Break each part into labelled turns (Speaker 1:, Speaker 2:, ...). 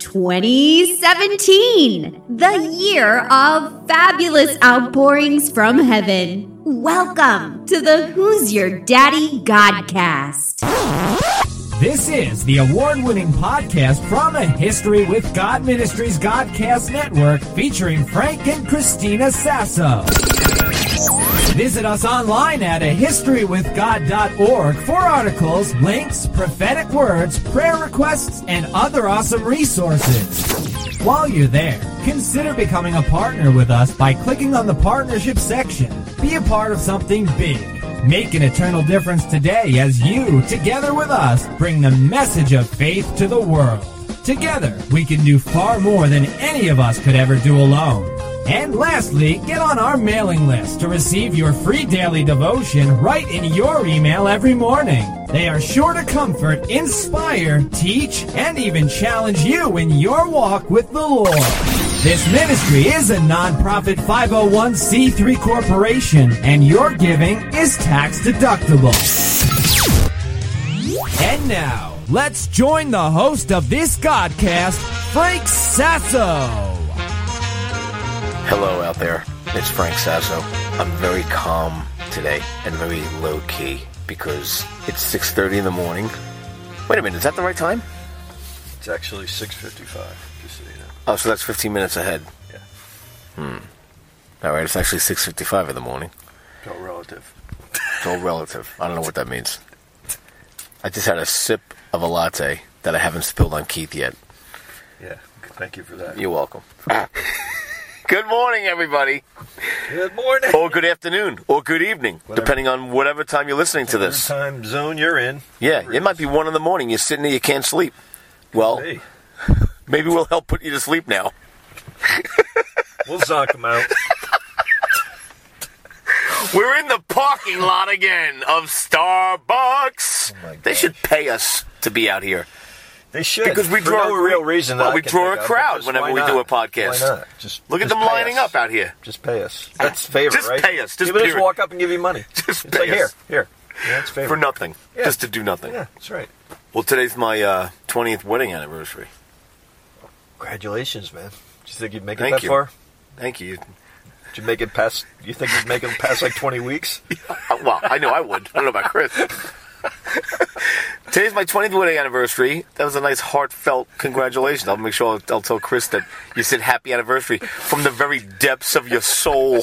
Speaker 1: 2017, the year of fabulous outpourings from heaven. Welcome to the Who's Your Daddy Godcast.
Speaker 2: This is the award-winning podcast from A History with God Ministries Godcast Network featuring Frank and Christina Sasso. Visit us online at ahistorywithgod.org for articles, links, prophetic words, prayer requests, and other awesome resources. While you're there, consider becoming a partner with us by clicking on the partnership section. Be a part of something big. Make an eternal difference today as you, together with us, bring the message of faith to the world. Together, we can do far more than any of us could ever do alone. And lastly, get on our mailing list to receive your free daily devotion right in your email every morning. They are sure to comfort, inspire, teach, and even challenge you in your walk with the Lord. This ministry is a non-profit 501c3 corporation, and your giving is tax deductible. And now, let's join the host of this Godcast, Frank Sasso.
Speaker 3: Hello out there, it's Frank Sasso. I'm very calm today and very low-key because it's 6:30 in the morning. Wait a minute, is that the right time?
Speaker 4: It's actually 6:55, just so you know.
Speaker 3: Oh, so that's 15 minutes ahead.
Speaker 4: Yeah.
Speaker 3: Alright, it's actually 6:55 in the morning.
Speaker 4: It's all relative.
Speaker 3: It's all relative. I don't know what that means. I just had a sip of a latte that I haven't spilled on Keith yet.
Speaker 4: Yeah, thank you for that.
Speaker 3: You're welcome. Good morning, everybody.
Speaker 4: Good morning.
Speaker 3: Or good afternoon, or good evening, depending on whatever time you're listening to this.
Speaker 4: Whatever time zone you're in.
Speaker 3: Yeah, it might be 1 in the morning. You're sitting there, you can't sleep. Well,
Speaker 4: Hey,
Speaker 3: maybe we'll help put you to sleep now.
Speaker 4: we'll zonk them out.
Speaker 3: We're in the parking lot again of Starbucks.
Speaker 4: Oh my
Speaker 3: They
Speaker 4: gosh.
Speaker 3: should pay us to be out here.
Speaker 4: They should.
Speaker 3: Because we
Speaker 4: For
Speaker 3: draw
Speaker 4: no real reason.
Speaker 3: Well,
Speaker 4: that I
Speaker 3: we
Speaker 4: can
Speaker 3: draw
Speaker 4: think
Speaker 3: a
Speaker 4: of,
Speaker 3: crowd
Speaker 4: because
Speaker 3: whenever
Speaker 4: why
Speaker 3: we
Speaker 4: not?
Speaker 3: do a podcast.
Speaker 4: Why not? Just
Speaker 3: Look at
Speaker 4: just
Speaker 3: them
Speaker 4: pay
Speaker 3: lining
Speaker 4: us.
Speaker 3: up out here.
Speaker 4: Just pay us. That's favor,
Speaker 3: Just
Speaker 4: right?
Speaker 3: pay us. Just
Speaker 4: People just
Speaker 3: period.
Speaker 4: walk up and give you money.
Speaker 3: Just
Speaker 4: It's
Speaker 3: pay
Speaker 4: like,
Speaker 3: us.
Speaker 4: Here. Yeah, it's favor.
Speaker 3: For nothing.
Speaker 4: Yeah.
Speaker 3: Just to do nothing.
Speaker 4: Yeah, that's right.
Speaker 3: Well, today's my 20th wedding anniversary.
Speaker 4: Congratulations, man. Do you think you'd make it
Speaker 3: Thank
Speaker 4: that
Speaker 3: you.
Speaker 4: far?
Speaker 3: Thank you.
Speaker 4: Did you make it past? You think you'd make it past like 20 weeks?
Speaker 3: Well, I know I would. I don't know about Chris. Today's my 20th wedding anniversary. That was a nice heartfelt congratulations. I'll make sure I'll tell Chris that you said happy anniversary from the very depths of your soul.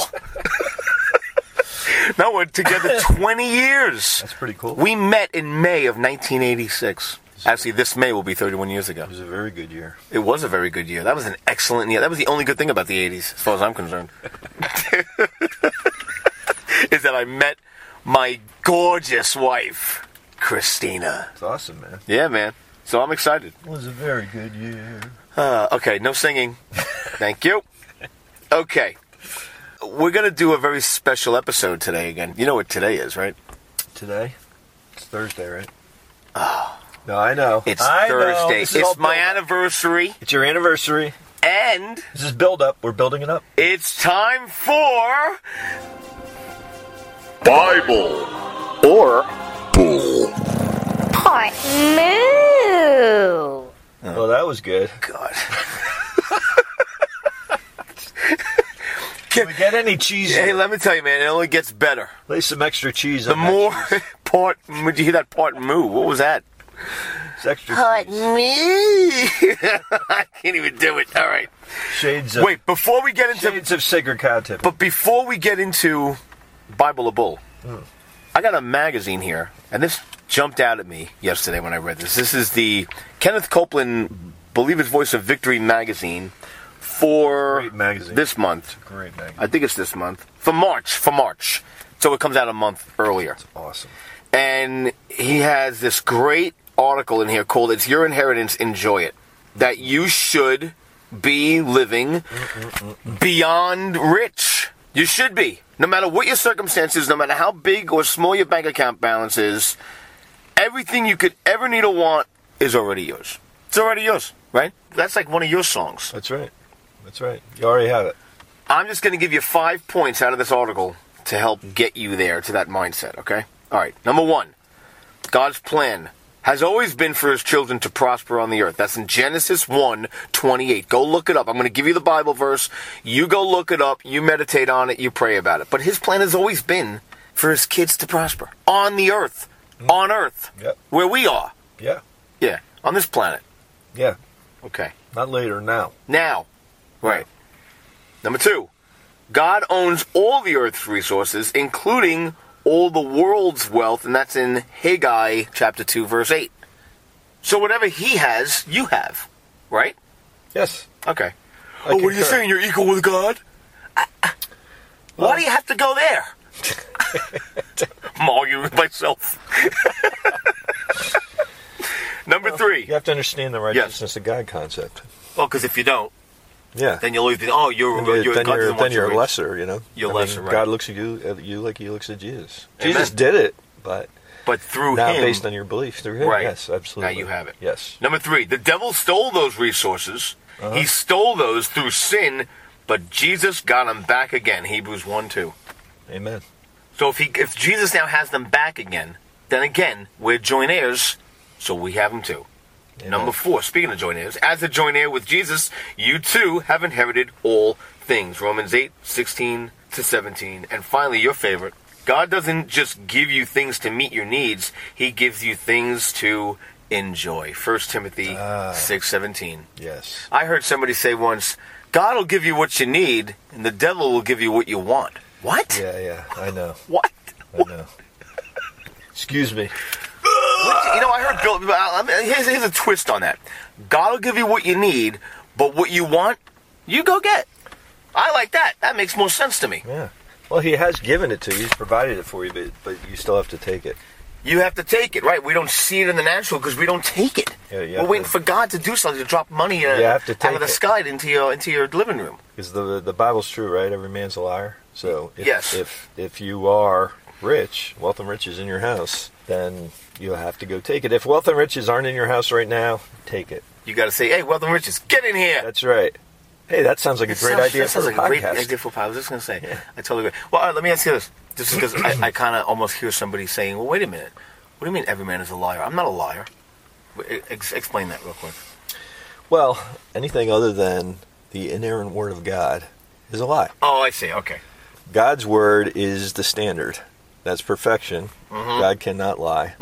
Speaker 3: Now we're together 20 years.
Speaker 4: That's pretty cool.
Speaker 3: We met in May of 1986. Actually, this May will be 31 years ago.
Speaker 4: It was a very good year.
Speaker 3: It was a very good year. That was an excellent year. That was the only good thing about the 80s, as far as I'm concerned. Is that I met my gorgeous wife, Christina.
Speaker 4: It's awesome, man.
Speaker 3: Yeah, man. So I'm excited.
Speaker 4: It was a very good year.
Speaker 3: Okay, no singing. Thank you. Okay. We're going to do a very special episode today again. You know what today is, right?
Speaker 4: Today? It's Thursday, right? No, I know.
Speaker 3: It's
Speaker 4: I know.
Speaker 3: Thursday.
Speaker 4: This is all
Speaker 3: It's my
Speaker 4: build-up.
Speaker 3: anniversary.
Speaker 4: It's your anniversary.
Speaker 3: And
Speaker 4: This is build up. We're building it up.
Speaker 3: it's time for Bible or Bull.
Speaker 5: Part moo.
Speaker 4: Oh, that was good.
Speaker 3: God.
Speaker 4: Can we get any cheese?
Speaker 3: Hey, let me tell you, man, it only gets better.
Speaker 4: Lay some extra cheese
Speaker 3: The
Speaker 4: on that
Speaker 3: more
Speaker 4: cheese.
Speaker 3: part, did you hear that part moo? What was that?
Speaker 4: It's extra
Speaker 3: Part
Speaker 4: cheese.
Speaker 3: me. I can't even do it. All right.
Speaker 4: Shades of,
Speaker 3: Wait, before we get into,
Speaker 4: shades of sacred content.
Speaker 3: but before we get into Bible or Bull, I got a magazine here, and this jumped out at me yesterday when I read this. This is the Kenneth Copeland Believer's Voice of Victory magazine for
Speaker 4: Great magazine.
Speaker 3: this month.
Speaker 4: Great magazine.
Speaker 3: I think it's this month. For March. So it comes out a month earlier.
Speaker 4: Awesome.
Speaker 3: And he has this great article in here called It's Your Inheritance, Enjoy It. That you should be living beyond rich. You should be. No matter what your circumstances, no matter how big or small your bank account balance is, everything you could ever need or want is already yours. It's already yours, right? That's like one of your songs.
Speaker 4: That's right. That's right. You already have it.
Speaker 3: I'm just going to give you 5 points out of this article to help get you there to that mindset, okay? All right. Number 1, God's plan has always been for his children to prosper on the earth. That's in Genesis 1:28. Go look it up. I'm going to give you the Bible verse. You go look it up. You meditate on it. You pray about it. But his plan has always been for his kids to prosper on the earth. On earth.
Speaker 4: Yep.
Speaker 3: Where we are.
Speaker 4: Yeah.
Speaker 3: Yeah. On this planet.
Speaker 4: Yeah.
Speaker 3: Okay.
Speaker 4: Not later, now.
Speaker 3: Now. Right. Number 2. God owns all the earth's resources, including all the world's wealth, and that's in Haggai chapter 2, verse 8. So whatever he has, you have. Right?
Speaker 4: Yes.
Speaker 3: Okay.
Speaker 4: I
Speaker 3: What are you
Speaker 4: concur.
Speaker 3: saying? You're equal with God? Why do you have to go there? I'm arguing with myself. Number 3.
Speaker 4: You have to understand the righteousness of God concept.
Speaker 3: Well, because if you don't,
Speaker 4: Yeah.
Speaker 3: then you'll always be, oh, you're
Speaker 4: then
Speaker 3: God doesn't want you
Speaker 4: you're
Speaker 3: rich.
Speaker 4: lesser, you know.
Speaker 3: You're
Speaker 4: I mean,
Speaker 3: lesser, right.
Speaker 4: God looks at you like he looks at Jesus.
Speaker 3: Amen.
Speaker 4: Jesus did it, but
Speaker 3: But through
Speaker 4: now
Speaker 3: him,
Speaker 4: based on your belief through him.
Speaker 3: Right.
Speaker 4: Yes, absolutely.
Speaker 3: Now you have it.
Speaker 4: Yes.
Speaker 3: Number 3, the devil stole those resources. He stole those through sin, but Jesus got them back again. Hebrews 1:2.
Speaker 4: Amen.
Speaker 3: So if Jesus now has them back again, then again, we're joint heirs, so we have them too.
Speaker 4: Amen.
Speaker 3: Number 4, speaking of joint heirs, as a joint heir with Jesus, you too have inherited all things. Romans 8:16-17. And finally, your favorite, God doesn't just give you things to meet your needs, he gives you things to enjoy. 1 Timothy 6:17.
Speaker 4: Yes.
Speaker 3: I heard somebody say once, God will give you what you need, and the devil will give you what you want. What?
Speaker 4: Yeah, I know.
Speaker 3: What?
Speaker 4: I know. Excuse me.
Speaker 3: You know, I heard Bill. Here's a twist on that. God will give you what you need, but what you want, you go get. I like that. That makes more sense to me.
Speaker 4: Yeah. Well, he has given it to you. He's provided it for you, but you still have to take it.
Speaker 3: You have to take it, right? We don't see it in the natural because we don't take it.
Speaker 4: Yeah, you
Speaker 3: We're
Speaker 4: have
Speaker 3: waiting
Speaker 4: to-
Speaker 3: for God to do something, to drop money
Speaker 4: have to
Speaker 3: out
Speaker 4: take
Speaker 3: of the
Speaker 4: it.
Speaker 3: sky into your living room.
Speaker 4: Because the Bible's true, right? Every man's a liar. So
Speaker 3: Yes.
Speaker 4: if you are rich, wealth and riches in your house, then you have to go take it. If wealth and riches aren't in your house right now, take it.
Speaker 3: You got to say, "Hey, wealth and riches, get in here."
Speaker 4: That's right. Hey, that sounds like a great idea
Speaker 3: That
Speaker 4: for
Speaker 3: sounds
Speaker 4: a
Speaker 3: like a great
Speaker 4: podcast.
Speaker 3: idea for a podcast. I was just going to say, I totally agree. Well, all right, let me ask you this. Just because I kind of almost hear somebody saying, "Well, wait a minute. What do you mean every man is a liar?" I'm not a liar. Explain that real quick.
Speaker 4: Well, anything other than the inerrant word of God is a lie.
Speaker 3: Oh, I see. Okay.
Speaker 4: God's word is the standard. That's perfection. God cannot lie.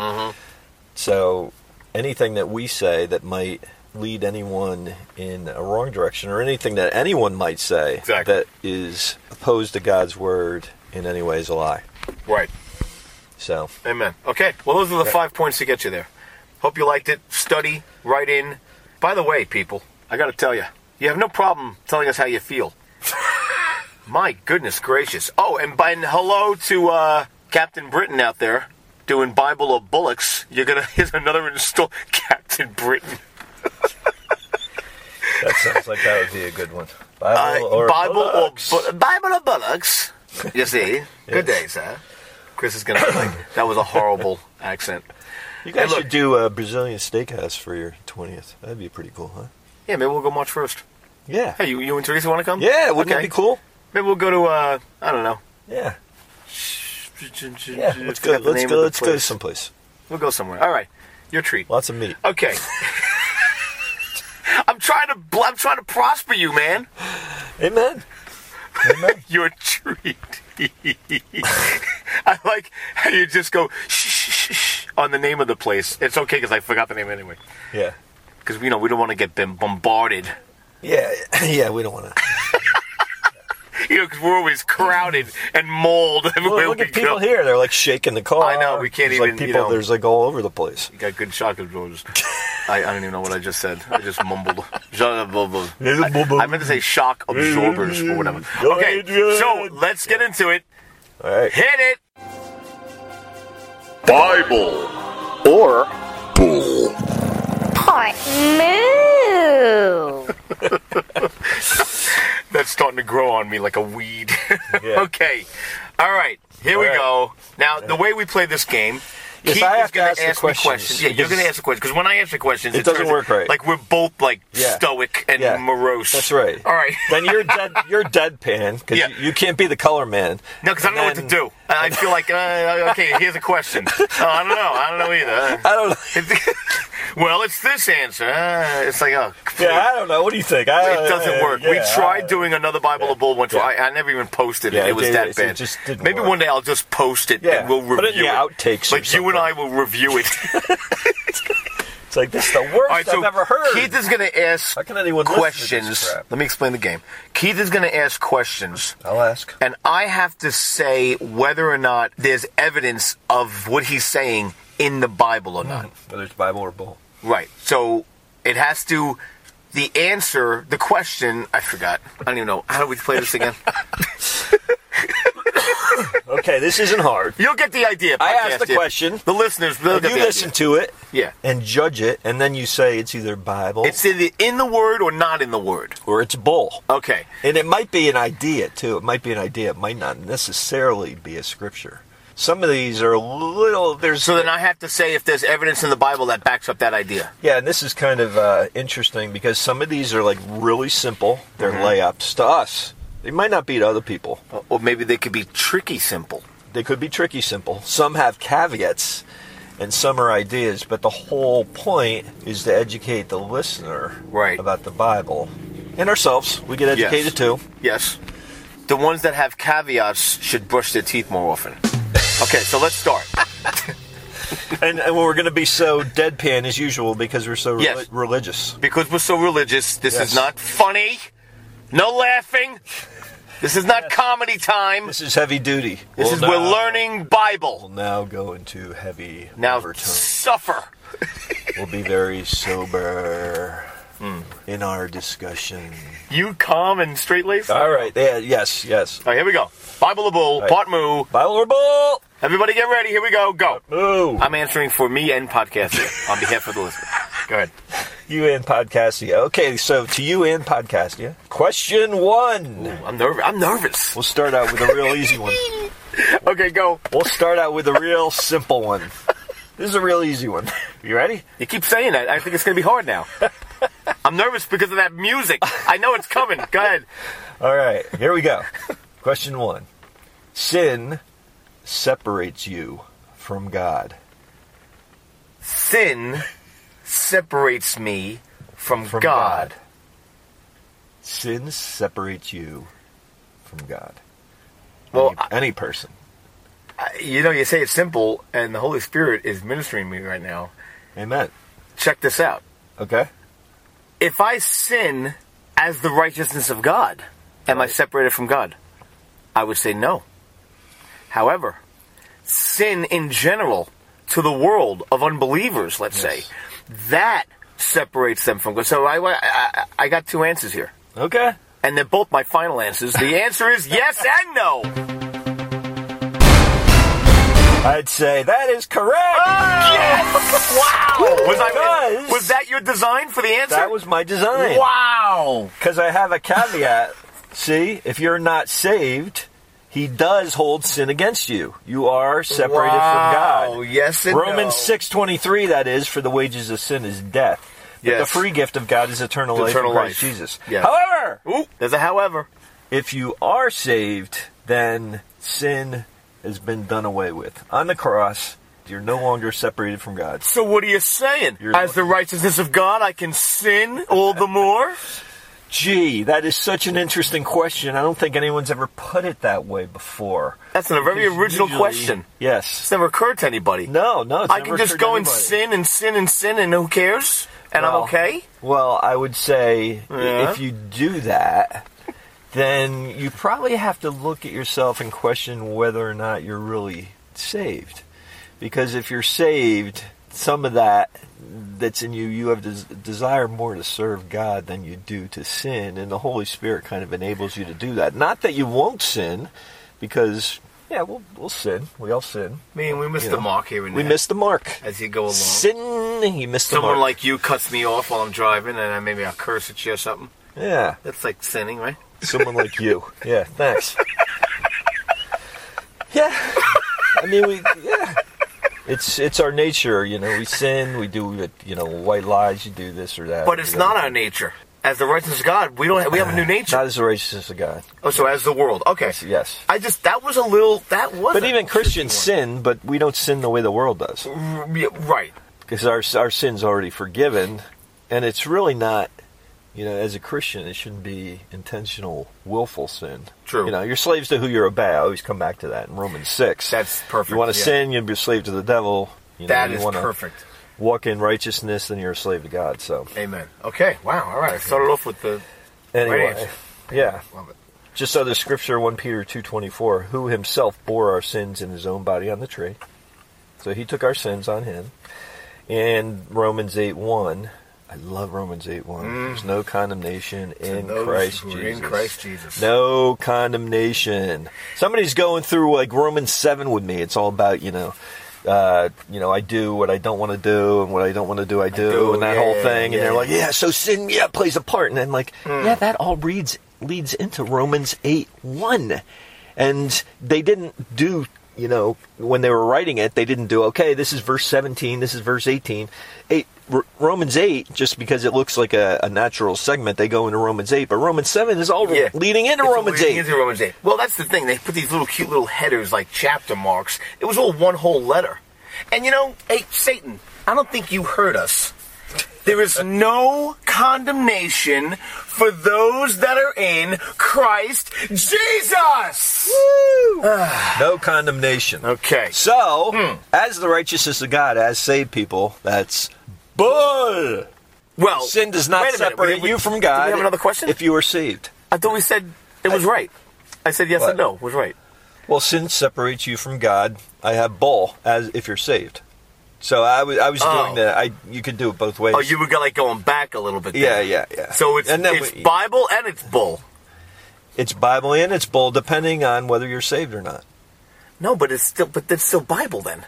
Speaker 4: So anything that we say that might lead anyone in a wrong direction, or anything that anyone might say
Speaker 3: Exactly.
Speaker 4: that is opposed to God's word in any way is a lie.
Speaker 3: Right.
Speaker 4: So,
Speaker 3: Amen. Okay. Well, those are the 5 points to get you there. Hope you liked it. Study. Write in. By the way, people, I got to tell you, you have no problem telling us how you feel. My goodness gracious. Oh, and hello to Captain Britain out there doing Bible of Bullocks. Here's another install. Captain Britain.
Speaker 4: that sounds like that would be a good one. Bible
Speaker 3: Bullocks. Bible of Bullocks. You see? Good day, sir. Chris is going to like, that was a horrible accent.
Speaker 4: You guys
Speaker 3: Hey, look.
Speaker 4: should do a Brazilian steakhouse for your 20th. That'd be pretty cool, huh?
Speaker 3: Yeah, maybe we'll go March 1st.
Speaker 4: Yeah.
Speaker 3: Hey, you and Teresa want to come?
Speaker 4: Yeah, wouldn't that
Speaker 3: Okay.
Speaker 4: be cool?
Speaker 3: Maybe we'll go to, I don't know.
Speaker 4: Yeah.
Speaker 3: Yeah,
Speaker 4: Let's go someplace.
Speaker 3: We'll go somewhere. All right. Your treat.
Speaker 4: Lots of meat.
Speaker 3: Okay. I'm trying to prosper you, man.
Speaker 4: Amen. Amen.
Speaker 3: Your treat. I like how you just go shh on the name of the place. It's okay because I forgot the name anyway.
Speaker 4: Yeah.
Speaker 3: Because we don't want to get bombarded.
Speaker 4: Yeah, we don't want to.
Speaker 3: Because we're always crowded and mauled everywhere
Speaker 4: Look
Speaker 3: we
Speaker 4: at people
Speaker 3: go.
Speaker 4: here. They're like shaking the car.
Speaker 3: I know, we can't
Speaker 4: There's
Speaker 3: even,
Speaker 4: like people, there's like all over the place.
Speaker 3: You got good shock absorbers. I don't even know what I just said. I just mumbled. I meant to say shock absorbers or whatever. Okay, so let's get into it.
Speaker 4: All right.
Speaker 3: Hit it.
Speaker 5: Bible or bull.
Speaker 6: Part moo.
Speaker 3: That's starting to grow on me like a weed.
Speaker 4: Yeah.
Speaker 3: Okay. All right. Here we
Speaker 4: All right.
Speaker 3: go. Now, the way we play this game
Speaker 4: Yes,
Speaker 3: Keith
Speaker 4: I
Speaker 3: is
Speaker 4: have to
Speaker 3: going
Speaker 4: ask
Speaker 3: to
Speaker 4: the
Speaker 3: ask me
Speaker 4: questions,
Speaker 3: questions. Yeah, you're
Speaker 4: because
Speaker 3: going to ask the questions. Because when I answer questions,
Speaker 4: it doesn't
Speaker 3: turns
Speaker 4: work right.
Speaker 3: Like we're both
Speaker 4: Yeah.
Speaker 3: stoic and morose.
Speaker 4: That's right.
Speaker 3: All right.
Speaker 4: Then you're deadpan because
Speaker 3: Yeah.
Speaker 4: you can't be the color man.
Speaker 3: No, because I don't know what to do. I feel like, okay, here's a question. I don't know. I don't know either.
Speaker 4: I don't know.
Speaker 3: Well, it's this answer. It's like, oh.
Speaker 4: Yeah, I don't know. What do you think?
Speaker 3: It doesn't work. We tried doing another Bible of Bull once.
Speaker 4: Yeah.
Speaker 3: I never even posted it.
Speaker 4: Yeah,
Speaker 3: it was that
Speaker 4: it
Speaker 3: bad.
Speaker 4: just didn't
Speaker 3: Maybe
Speaker 4: work.
Speaker 3: one day I'll just post it
Speaker 4: Yeah,
Speaker 3: and we'll
Speaker 4: put it in
Speaker 3: review
Speaker 4: the
Speaker 3: it.
Speaker 4: outtakes or
Speaker 3: Like you and I will review it.
Speaker 4: It's like, this is the worst
Speaker 3: All right,
Speaker 4: I've ever heard.
Speaker 3: Keith is going to ask
Speaker 4: How can anyone listen to this
Speaker 3: questions.
Speaker 4: crap?
Speaker 3: Let me explain the game. Keith is going to ask questions.
Speaker 4: I'll ask.
Speaker 3: And I have to say whether or not there's evidence of what he's saying in the Bible or not.
Speaker 4: Whether it's Bible or Bull.
Speaker 3: Right. So it has to. The answer, the question, I forgot. I don't even know. How do we play this again?
Speaker 4: Okay, this isn't hard.
Speaker 3: You'll get the idea.
Speaker 4: I
Speaker 3: podcast
Speaker 4: asked the
Speaker 3: idea.
Speaker 4: question.
Speaker 3: The listeners, they'll
Speaker 4: And
Speaker 3: get
Speaker 4: you
Speaker 3: the
Speaker 4: listen
Speaker 3: idea.
Speaker 4: to it
Speaker 3: Yeah.
Speaker 4: and judge it, and then you say it's either Bible
Speaker 3: It's either in the word or not in the word.
Speaker 4: or it's Bull.
Speaker 3: Okay.
Speaker 4: And it might be an idea, too. It might be an idea. It might not necessarily be a scripture. Some of these are a little... There's
Speaker 3: So then I have to say if there's evidence in the Bible that backs up that idea.
Speaker 4: Yeah, and this is kind of interesting because some of these are like really simple. They're layups to us. They might not be to other people.
Speaker 3: Or maybe they could be tricky simple.
Speaker 4: They could be tricky simple. Some have caveats and some are ideas, but the whole point is to educate the listener
Speaker 3: Right.
Speaker 4: about the Bible. And ourselves. We get educated too.
Speaker 3: Yes. The ones that have caveats should brush their teeth more often. Okay, so let's start.
Speaker 4: And we're going to be so deadpan as usual because we're so
Speaker 3: Yes.
Speaker 4: religious.
Speaker 3: Because we're so religious, this
Speaker 4: Yes.
Speaker 3: is not funny. No laughing. This is not comedy time.
Speaker 4: This is heavy duty.
Speaker 3: We're learning
Speaker 4: We'll
Speaker 3: Bible.
Speaker 4: now go into heavy
Speaker 3: Now
Speaker 4: overtones.
Speaker 3: suffer.
Speaker 4: We'll be very sober in our discussion.
Speaker 3: You calm and straight-laced? All
Speaker 4: All right. Yeah, yes.
Speaker 3: right, here we go. Bible of Bull,
Speaker 4: right.
Speaker 3: part moo.
Speaker 4: Bible or Bull?
Speaker 3: Everybody get ready. Here we go. Go.
Speaker 4: Moo.
Speaker 3: I'm answering for me and Podcastia on behalf of the listener. Go ahead.
Speaker 4: You and Podcastia. Okay, so to you and Podcastia. Question 1.
Speaker 3: I'm nervous.
Speaker 4: We'll start out with a real easy one.
Speaker 3: Okay, go.
Speaker 4: We'll start out with a real simple one. This is a real easy one. You ready?
Speaker 3: You keep saying that. I think it's going to be hard now. I'm nervous because of that music. I know it's coming. Go ahead.
Speaker 4: All right, here we go. Question 1. Sin separates you from God.
Speaker 3: Sin separates me from God.
Speaker 4: Sin separates you from God.
Speaker 3: Well,
Speaker 4: any person.
Speaker 3: You know, you say it's simple, and the Holy Spirit is ministering me right now.
Speaker 4: Amen.
Speaker 3: Check this out.
Speaker 4: Okay.
Speaker 3: If I sin as the righteousness of God, am I separated from God? I would say no. However, sin in general to the world of unbelievers, let's say, that separates them from God. So I got two answers here.
Speaker 4: Okay.
Speaker 3: And they're both my final answers. The answer is yes and no.
Speaker 4: I'd say that is correct.
Speaker 3: Yes! Wow! Was that your design for the answer?
Speaker 4: That was my design.
Speaker 3: Wow!
Speaker 4: Because I have a caveat. See, if you're not saved, he does hold sin against you. You are separated from God.
Speaker 3: Yes and
Speaker 4: Romans
Speaker 3: no.
Speaker 4: 6:23, that is, for the wages of sin is death. But
Speaker 3: Yes.
Speaker 4: the free gift of God is eternal life in Christ Jesus.
Speaker 3: Yeah.
Speaker 4: However,
Speaker 3: Ooh, there's a however.
Speaker 4: if you are saved, then sin has been done away with. On the cross, you're no longer separated from God.
Speaker 3: So what are you saying?
Speaker 4: You're
Speaker 3: As the righteousness of God, I can sin all the more?
Speaker 4: Gee, that is such an interesting question. I don't think anyone's ever put it that way before.
Speaker 3: That's a very
Speaker 4: Because
Speaker 3: original
Speaker 4: usually-
Speaker 3: question.
Speaker 4: Yes.
Speaker 3: It's never occurred to anybody.
Speaker 4: No, it's
Speaker 3: I
Speaker 4: never
Speaker 3: can just
Speaker 4: occurred to
Speaker 3: go and
Speaker 4: anybody.
Speaker 3: sin and sin and sin and who cares? And I'm
Speaker 4: Well,
Speaker 3: okay?
Speaker 4: Well, I would say
Speaker 3: Yeah.
Speaker 4: if you do that, then you probably have to look at yourself and question whether or not you're really saved. Because if you're saved, some of that's in you, you have desire more to serve God than you do to sin, and the Holy Spirit kind of enables you to do that. Not that you won't sin, because, yeah, we'll sin. We all sin.
Speaker 3: I mean, we missed
Speaker 4: You
Speaker 3: the
Speaker 4: know,
Speaker 3: mark here and
Speaker 4: We
Speaker 3: there.
Speaker 4: missed the mark.
Speaker 3: As you go along.
Speaker 4: Sin, he missed the
Speaker 3: Someone
Speaker 4: mark.
Speaker 3: like you cuts me off while I'm driving, and maybe I'll curse at you or something.
Speaker 4: Yeah.
Speaker 3: That's like sinning, right?
Speaker 4: Someone like you. Yeah, thanks. Yeah. I mean, It's our nature, we sin, we do, white lies, you do this or that.
Speaker 3: But it's not our nature. As the righteousness of God, we have a new nature.
Speaker 4: Not as the righteousness of God.
Speaker 3: Oh, so as the world. Okay.
Speaker 4: Yes.
Speaker 3: But
Speaker 4: even Christians sin, but we don't sin the way the world does.
Speaker 3: Right.
Speaker 4: Because our sin's already forgiven, and it's really not, as a Christian, it shouldn't be intentional, willful sin.
Speaker 3: True.
Speaker 4: You're slaves to who you obey. I always come back to that in Romans 6.
Speaker 3: That's perfect.
Speaker 4: You want to sin, you'll be a slave to the devil.
Speaker 3: That is perfect.
Speaker 4: Walk in righteousness, then you're a slave to God. So.
Speaker 3: Amen. Okay. Wow. All right. I started off with the
Speaker 4: anyway.
Speaker 3: right answer.
Speaker 4: Yeah.
Speaker 3: Love it.
Speaker 4: Just other scripture, 1 Peter 2:24, who himself bore our sins in his own body on the tree. So he took our sins on him. And Romans 8:1. I love Romans 8:1. There's no condemnation in Christ Jesus.
Speaker 3: In Christ Jesus.
Speaker 4: No condemnation. Somebody's going through like Romans 7 with me. It's all about, I do what I don't want to do, and what I don't want to do, I do, and that whole thing. And they're like, so sin, plays a part. And I'm like, that all leads into Romans 8:1. And they didn't do, when they were writing it, they didn't do, okay, this is verse 17, this is verse 18. Romans 8, just because it looks like a natural segment, they go into Romans 8, but Romans 7 is all leading into Romans 8.
Speaker 3: Into Romans 8. Well, that's the thing. They put these little cute little headers like chapter marks. It was all one whole letter. And hey, Satan, I don't think you heard us. There is no condemnation for those that are in Christ Jesus.
Speaker 4: Woo! No condemnation.
Speaker 3: Okay.
Speaker 4: So, as the righteousness of God, as saved people, that's bull.
Speaker 3: Well,
Speaker 4: sin does not separate you from God.
Speaker 3: Do we have another question?
Speaker 4: If you are saved.
Speaker 3: I thought we said it was right. I said yes and no. It was right.
Speaker 4: Well, sin separates you from God. I have bull as if you're saved. So I was doing that. You could do it both ways.
Speaker 3: Oh, you were going back a little bit there.
Speaker 4: Yeah.
Speaker 3: So it's Bible and it's bull.
Speaker 4: It's Bible and it's bull, depending on whether you're saved or not.
Speaker 3: No, but it's still Bible then.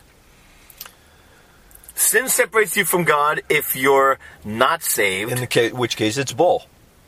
Speaker 3: Sin separates you from God if you're not saved.
Speaker 4: In which case it's bull.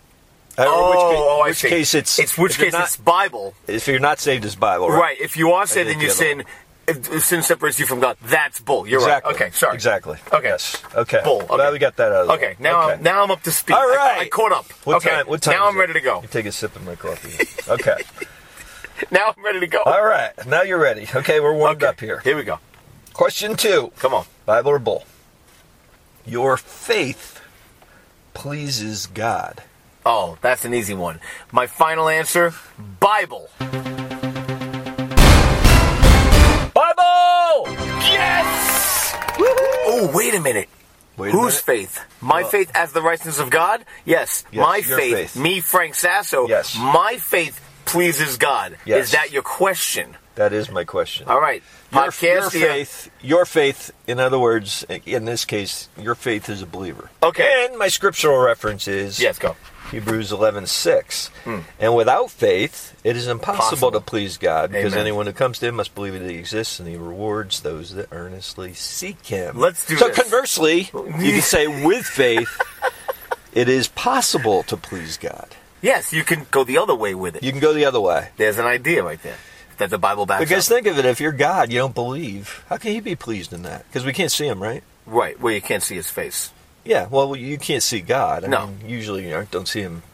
Speaker 3: I see.
Speaker 4: Case it's
Speaker 3: Bible.
Speaker 4: If you're not saved, it's Bible, right?
Speaker 3: Right. If you are saved and you sin, if sin separates you from God, that's bull. You're right. Okay, sorry.
Speaker 4: Exactly.
Speaker 3: Okay.
Speaker 4: Yes. Okay.
Speaker 3: Bull. Okay.
Speaker 4: Well, we got that out of the way.
Speaker 3: Okay. Now I'm up to speed.
Speaker 4: All right.
Speaker 3: I caught up.
Speaker 4: What time
Speaker 3: now
Speaker 4: is
Speaker 3: I'm ready to go.
Speaker 4: You take a sip of my coffee. Okay.
Speaker 3: Now I'm ready to go.
Speaker 4: All right. Now you're ready. Okay, we're warmed up here.
Speaker 3: Here we go.
Speaker 4: Question 2.
Speaker 3: Come on.
Speaker 4: Bible or bull? Your faith pleases God.
Speaker 3: Oh, that's an easy one. My final answer, Bible.
Speaker 4: Bible!
Speaker 3: Yes! Oh, wait a minute. Whose faith? My faith as the righteousness of God? Yes. My faith, me, Frank Sasso,
Speaker 4: yes.
Speaker 3: My faith pleases God.
Speaker 4: Yes.
Speaker 3: Is that your question?
Speaker 4: That is my question.
Speaker 3: All right.
Speaker 4: Your faith, in other words, in this case, your faith is a believer.
Speaker 3: Okay.
Speaker 4: And my scriptural reference is
Speaker 3: yes, go.
Speaker 4: Hebrews 11:6. And without faith, it is impossible to please God, because anyone who comes to him must believe that he exists, and he rewards those that earnestly seek him.
Speaker 3: Let's do
Speaker 4: so
Speaker 3: this.
Speaker 4: Conversely, you can say with faith, it is possible to please God.
Speaker 3: Yes, you can go the other way with it.
Speaker 4: You can go the other way.
Speaker 3: There's an idea right there that the Bible backs
Speaker 4: Because
Speaker 3: up.
Speaker 4: think of it, if you're God, you don't believe, how can he be pleased in that? Because we can't see him, right?
Speaker 3: Right, well, you can't see his face.
Speaker 4: Yeah, well, you can't see God. I mean, usually you don't see him.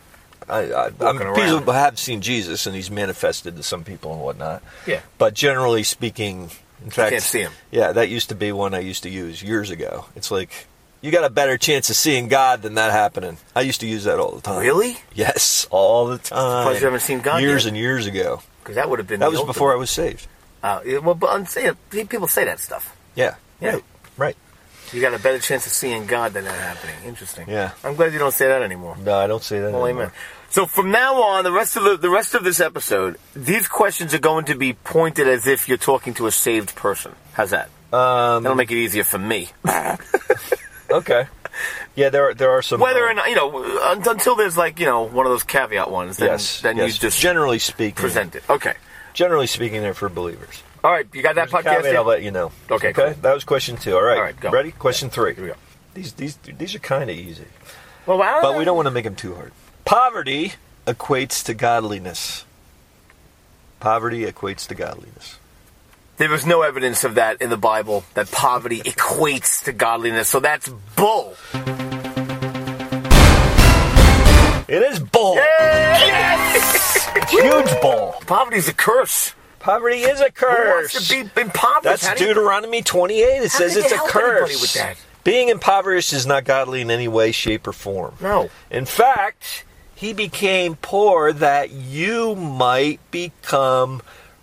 Speaker 4: People have seen Jesus, and he's manifested to some people and whatnot.
Speaker 3: Yeah.
Speaker 4: But generally speaking, in fact,
Speaker 3: you can't see him.
Speaker 4: Yeah, that used to be one I used to use years ago. It's like, you got a better chance of seeing God than that happening. I used to use that all the time.
Speaker 3: Really?
Speaker 4: Yes, all the time.
Speaker 3: Because you haven't seen God
Speaker 4: years
Speaker 3: yet.
Speaker 4: and years ago.
Speaker 3: Because that would have been
Speaker 4: that was before I was saved.
Speaker 3: Well, but I'm saying, people say that stuff.
Speaker 4: Yeah. Right.
Speaker 3: You got a better chance of seeing God than that happening. Interesting.
Speaker 4: Yeah.
Speaker 3: I'm glad you don't say that anymore.
Speaker 4: No, I don't say that anymore.
Speaker 3: Amen. So from now on, the rest of this episode, these questions are going to be pointed as if you're talking to a saved person. How's that? That'll make it easier for me.
Speaker 4: Okay. Yeah, there are some.
Speaker 3: Whether or not, until there's one of those caveat ones, then you just
Speaker 4: generally speaking
Speaker 3: present it. Okay.
Speaker 4: Generally speaking, they're for believers.
Speaker 3: All right, you got that podcast?
Speaker 4: I'll let you know.
Speaker 3: Okay. Cool.
Speaker 4: That was question 2. All right,
Speaker 3: go.
Speaker 4: Ready? Question 3.
Speaker 3: Here we go.
Speaker 4: These are kind of easy.
Speaker 3: Well,
Speaker 4: but we don't want to make them too hard. Poverty equates to godliness. Poverty equates to godliness.
Speaker 3: There was no evidence of that in the Bible, that poverty equates to godliness. So that's bull.
Speaker 4: It is bull.
Speaker 3: Yes!
Speaker 4: Huge bull.
Speaker 3: Poverty's a curse.
Speaker 4: Poverty is a
Speaker 3: Who
Speaker 4: curse.
Speaker 3: wants to be impoverished?
Speaker 4: That's
Speaker 3: How do you-
Speaker 4: Deuteronomy 28. It says
Speaker 3: do you
Speaker 4: it's a
Speaker 3: help anybody
Speaker 4: curse.
Speaker 3: with that?
Speaker 4: Being impoverished is not godly in any way, shape, or form.
Speaker 3: No.
Speaker 4: In fact, he became poor that you might become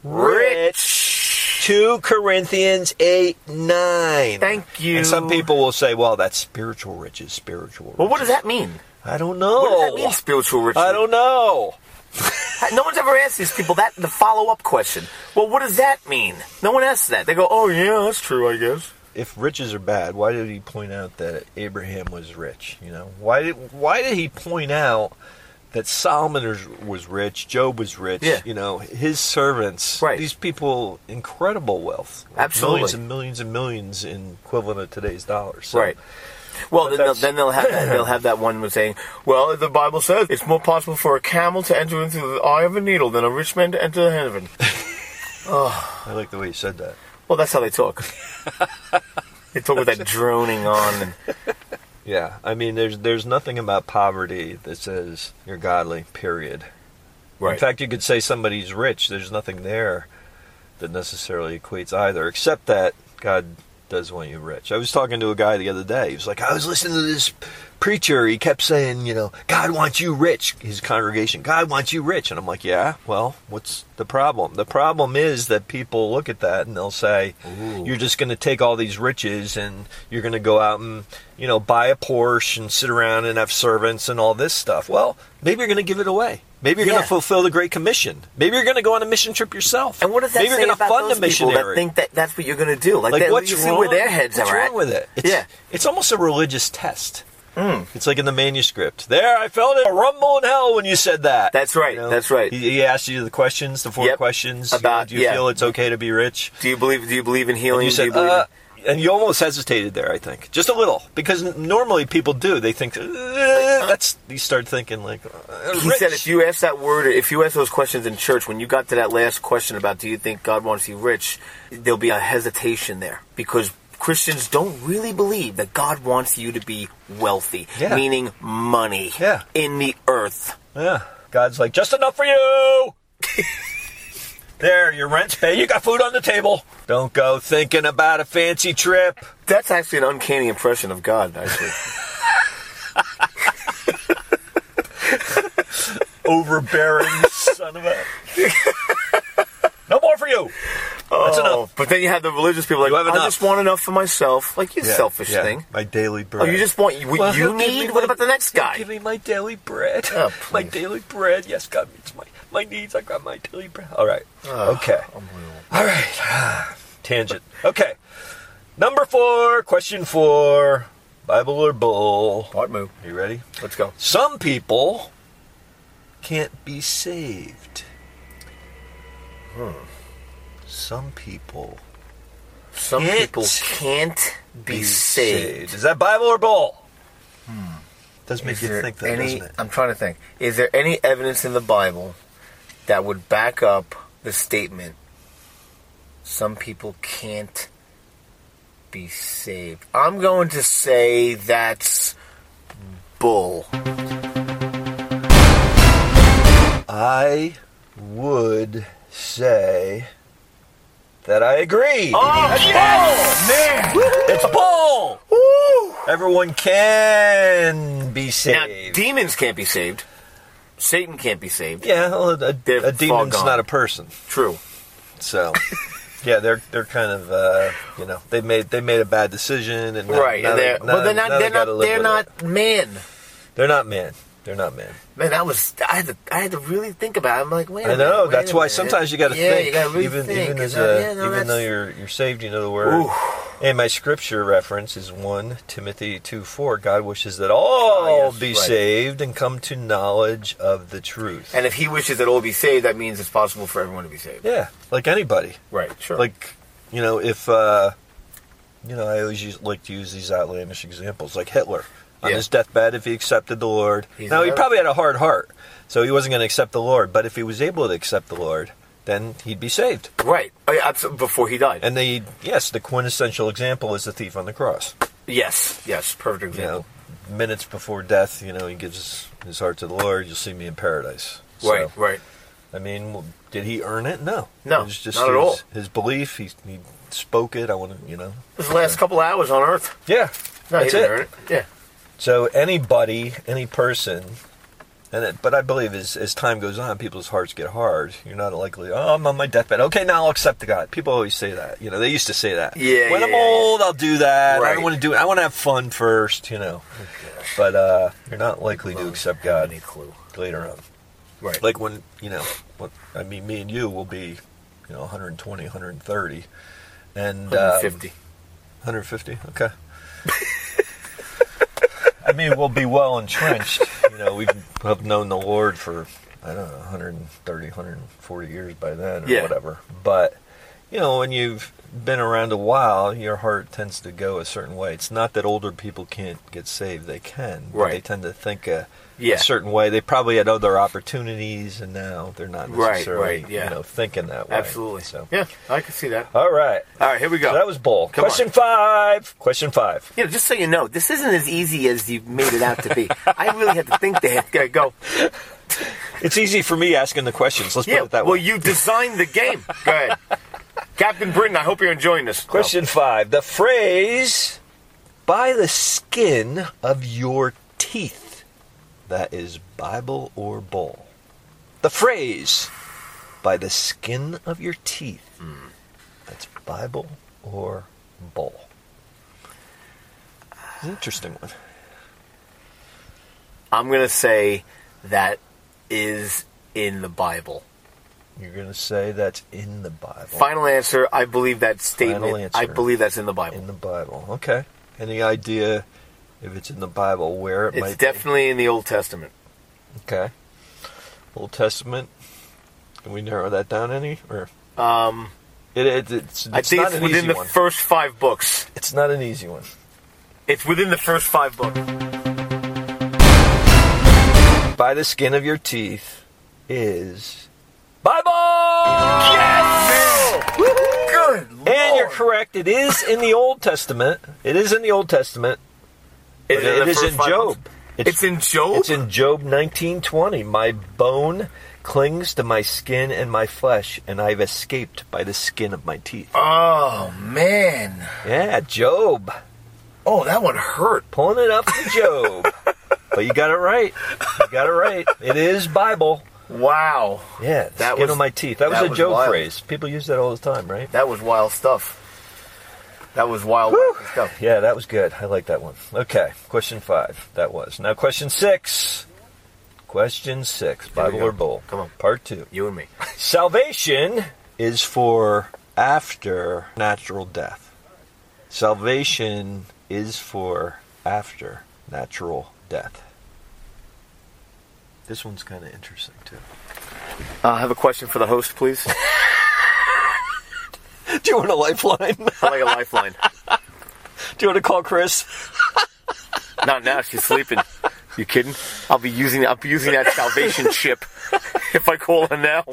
Speaker 4: rich. 2 Corinthians 8:9.
Speaker 3: Thank you.
Speaker 4: And some people will say, well, that's spiritual riches, spiritual riches.
Speaker 3: Well, what does that mean?
Speaker 4: I don't know.
Speaker 3: What does that mean, spiritual riches?
Speaker 4: I don't know.
Speaker 3: No one's ever asked these people the follow-up question. Well, what does that mean? No one asks that. They go, oh, yeah, that's true, I guess.
Speaker 4: If riches are bad, why did he point out that Abraham was rich? You know, why did he point out that Solomon was rich, Job was rich?
Speaker 3: Yeah.
Speaker 4: You know, his servants,
Speaker 3: Right.
Speaker 4: These people, incredible wealth,
Speaker 3: Absolutely.
Speaker 4: millions and millions and millions in equivalent of today's dollars. So,
Speaker 3: Right. Well,
Speaker 4: But
Speaker 3: then they'll have that one saying, well, the Bible says it's more possible for a camel to enter into the eye of a needle than a rich man to enter heaven.
Speaker 4: I like the way you said that.
Speaker 3: Well, that's how they talk. They talk with that droning on. And
Speaker 4: Yeah, I mean, there's nothing about poverty that says you're godly. Period. In fact, you could say somebody's rich. There's nothing there that necessarily equates either, except that God does want you rich. I was talking to a guy the other day. He was like, I was listening to this preacher. He kept saying, you know, God wants you rich. His congregation, God wants you rich. And I'm like, yeah, well, what's the problem? The problem is that people look at that and they'll say, you're just going to take all these riches and you're going to go out and, you know, buy a Porsche and sit around and have servants and all this stuff. Well, maybe you're going to give it away. Maybe you're going to fulfill the Great Commission. Maybe you're going to go on a mission trip yourself.
Speaker 3: what does that
Speaker 4: Maybe
Speaker 3: say
Speaker 4: you're
Speaker 3: about
Speaker 4: fund
Speaker 3: those
Speaker 4: a
Speaker 3: people that
Speaker 4: missionary.
Speaker 3: think that that's what you're going to do? Like
Speaker 4: what's
Speaker 3: you see
Speaker 4: wrong?
Speaker 3: where their heads
Speaker 4: What's
Speaker 3: are
Speaker 4: wrong
Speaker 3: at.
Speaker 4: with it? It's almost a religious test.
Speaker 3: Mm.
Speaker 4: It's like in the manuscript. There, I felt a rumble in hell when you said that.
Speaker 3: That's right.
Speaker 4: You know?
Speaker 3: That's right.
Speaker 4: He asked you the questions, the 4 questions.
Speaker 3: About,
Speaker 4: do you feel it's okay to be rich?
Speaker 3: Do you believe in healing?
Speaker 4: And you said,
Speaker 3: do you believe
Speaker 4: and you almost hesitated there, I think. Just a little. Because normally people do. They think, you start thinking like,
Speaker 3: He
Speaker 4: rich.
Speaker 3: said if you ask that word, if you ask those questions in church, when you got to that last question about do you think God wants you rich, there'll be a hesitation there. Because Christians don't really believe that God wants you to be wealthy, meaning money in the earth.
Speaker 4: Yeah. God's like, just enough for you! There, your rent's paid. You got food on the table. Don't go thinking about a fancy trip.
Speaker 3: That's actually an uncanny impression of God, actually.
Speaker 4: Overbearing son of a... No more for you. That's enough.
Speaker 3: But then you have the religious people like,
Speaker 4: You have
Speaker 3: I
Speaker 4: enough.
Speaker 3: just want enough for myself. Like, you selfish thing.
Speaker 4: My daily bread.
Speaker 3: Oh, you just want what
Speaker 4: Well,
Speaker 3: you
Speaker 4: he'll give
Speaker 3: need?
Speaker 4: me
Speaker 3: What
Speaker 4: my-
Speaker 3: about the next
Speaker 4: he'll
Speaker 3: guy?
Speaker 4: Give me my daily bread.
Speaker 3: Oh,
Speaker 4: my
Speaker 3: please.
Speaker 4: daily bread. Yes, God meets my needs. I got my daily bread. All right. Okay. All right. Tangent. Okay. Number 4. Question 4. Bible or bull?
Speaker 3: Part move.
Speaker 4: You ready?
Speaker 3: Let's go.
Speaker 4: Some people can't be saved. Some people
Speaker 3: Some
Speaker 4: Can't
Speaker 3: people can't be saved.
Speaker 4: Is that Bible or bull? Does make
Speaker 3: Is
Speaker 4: you
Speaker 3: there
Speaker 4: think that,
Speaker 3: any,
Speaker 4: doesn't it?
Speaker 3: I'm trying to think. Is there any evidence in the Bible that would back up the statement, some people can't be saved? I'm going to say that's bull.
Speaker 4: I would say that I agree.
Speaker 3: Oh,
Speaker 4: That's
Speaker 3: yes!
Speaker 4: bull! Man! It's bull!
Speaker 3: Woo!
Speaker 4: Everyone can be
Speaker 3: Now,
Speaker 4: saved.
Speaker 3: demons can't be saved. Satan can't be saved.
Speaker 4: Yeah, well, a
Speaker 3: They're far
Speaker 4: demon's
Speaker 3: gone.
Speaker 4: not a person.
Speaker 3: True.
Speaker 4: So, yeah, they're kind of they made a bad decision and
Speaker 3: Right.
Speaker 4: now
Speaker 3: They're
Speaker 4: they're
Speaker 3: not men.
Speaker 4: They're not man. They're not man.
Speaker 3: Man, I had to really think about it. I'm like, wait a
Speaker 4: I
Speaker 3: minute.
Speaker 4: know.
Speaker 3: wait
Speaker 4: That's
Speaker 3: a
Speaker 4: why
Speaker 3: minute.
Speaker 4: sometimes you got to
Speaker 3: Yeah,
Speaker 4: think.
Speaker 3: you gotta really
Speaker 4: even
Speaker 3: think.
Speaker 4: even as
Speaker 3: That's-
Speaker 4: though you're saved, you know the word.
Speaker 3: Ooh.
Speaker 4: And my scripture reference is 1 Timothy 2:4. God wishes that all
Speaker 3: yes,
Speaker 4: be
Speaker 3: right.
Speaker 4: saved and come to knowledge of the truth.
Speaker 3: And if he wishes that all be saved, that means it's possible for everyone to be saved.
Speaker 4: Yeah, like anybody.
Speaker 3: Right, sure.
Speaker 4: Like, if I always like to use these outlandish examples, like Hitler on
Speaker 3: Yeah.
Speaker 4: his deathbed, if he accepted the Lord.
Speaker 3: He's
Speaker 4: Now, he
Speaker 3: there.
Speaker 4: probably had a hard heart, so he wasn't going to accept the Lord. But if he was able to accept the Lord, then he'd be saved.
Speaker 3: Right. Oh, yeah, before he died.
Speaker 4: And the quintessential example is the thief on the cross.
Speaker 3: Yes, perfect example.
Speaker 4: Minutes before death, he gives his heart to the Lord. You'll see me in paradise.
Speaker 3: Right.
Speaker 4: I mean, did he earn it? No.
Speaker 3: No,
Speaker 4: it was just
Speaker 3: not at all.
Speaker 4: His belief. He spoke it. I want to,
Speaker 3: His last couple hours on Earth.
Speaker 4: Yeah,
Speaker 3: No,
Speaker 4: that's
Speaker 3: he didn't
Speaker 4: it.
Speaker 3: earn it. Yeah.
Speaker 4: So anybody, any person, but I believe as time goes on, people's hearts get hard. You're not likely, I'm on my deathbed. Okay, now I'll accept the God. People always say that. They used to say that.
Speaker 3: Yeah.
Speaker 4: When I'm old, I'll do that.
Speaker 3: Right.
Speaker 4: I don't want to do it. I want to have fun first, But you're not likely to accept God
Speaker 3: Any clue.
Speaker 4: later on.
Speaker 3: Right.
Speaker 4: Like when, me and you will be, 120, 130. And
Speaker 3: 150.
Speaker 4: 150, okay. I mean, we'll be well entrenched. We have known the Lord for, 130, 140 years by then or whatever. But, when you've been around a while, your heart tends to go a certain way. It's not that older people can't get saved. They can. But they tend to think a certain way. They probably had other opportunities, and now they're not necessarily, thinking that way.
Speaker 3: Absolutely.
Speaker 4: So.
Speaker 3: Yeah, I can see that.
Speaker 4: All right,
Speaker 3: here we go.
Speaker 4: So that was bull. Question 5. Question 5.
Speaker 3: Just so you know, this isn't as easy as you made it out to be. I really had to think there. Go.
Speaker 4: It's easy for me asking the questions. Let's put it that way.
Speaker 3: Well, you designed the game. Go ahead. Captain Britain, I hope you're enjoying this.
Speaker 4: Question 5. The phrase, by the skin of your teeth, that is Bible or bull? The phrase, by the skin of your teeth, that's Bible or bull? Interesting one.
Speaker 3: I'm going to say that is in the Bible.
Speaker 4: You're going to say that's in the Bible.
Speaker 3: Final answer, I believe that statement.
Speaker 4: Final answer.
Speaker 3: I believe that's in the Bible.
Speaker 4: In the Bible. Okay. Any idea if it's in the Bible where it might be?
Speaker 3: It's definitely in the Old Testament.
Speaker 4: Okay. Old Testament. Can we narrow that down any? Or it's
Speaker 3: I think
Speaker 4: not
Speaker 3: it's
Speaker 4: an
Speaker 3: within
Speaker 4: easy
Speaker 3: the
Speaker 4: one.
Speaker 3: first 5 books.
Speaker 4: It's not an easy one.
Speaker 3: It's within the first 5 books.
Speaker 4: By the skin of your teeth is Bible!
Speaker 3: Yes! Good Lord.
Speaker 4: And you're correct. It is in the Old Testament. It is in the Old Testament.
Speaker 3: Is it
Speaker 4: It is in Job.
Speaker 3: It's in Job?
Speaker 4: It's in Job 19:20. My bone clings to my skin and my flesh, and I've escaped by the skin of my teeth.
Speaker 3: Oh, man.
Speaker 4: Yeah, Job.
Speaker 3: Oh, that one hurt.
Speaker 4: Pulling it up for Job. But you got it right. It is Bible.
Speaker 3: Wow.
Speaker 4: Yeah, skin on my teeth. That was a Job phrase. People use that all the time, right?
Speaker 3: That was wild stuff. That was wild stuff.
Speaker 4: Yeah, that was good. I like that one. Okay, question 5. That was. Now question 6. Question 6. Bible or bull?
Speaker 3: Come on.
Speaker 4: Part 2.
Speaker 3: You and me.
Speaker 4: Salvation is for after natural death. Salvation is for after natural death. This one's kind of interesting, too.
Speaker 3: I have a question for the host, please.
Speaker 4: Do you want a lifeline?
Speaker 3: I like a lifeline.
Speaker 4: Do you want to call Chris?
Speaker 3: Not now. She's sleeping. You kidding? I'll be using that salvation chip if I call her now.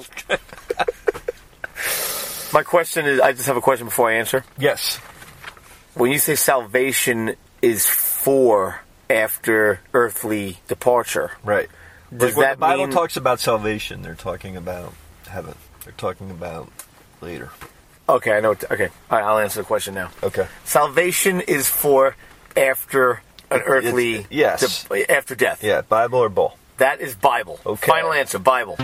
Speaker 3: My question is, I just have a question before I answer.
Speaker 4: Yes.
Speaker 3: When you say salvation is for after earthly departure,
Speaker 4: right?
Speaker 3: Does
Speaker 4: when
Speaker 3: that
Speaker 4: the Bible
Speaker 3: mean
Speaker 4: talks about salvation, they're talking about heaven. They're talking about later.
Speaker 3: Okay, I know. Okay, all right, I'll answer the question now.
Speaker 4: Okay.
Speaker 3: Salvation is for after an earthly...
Speaker 4: Yes.
Speaker 3: After death.
Speaker 4: Yeah, Bible or bull?
Speaker 3: That is Bible.
Speaker 4: Okay.
Speaker 3: Final answer, Bible.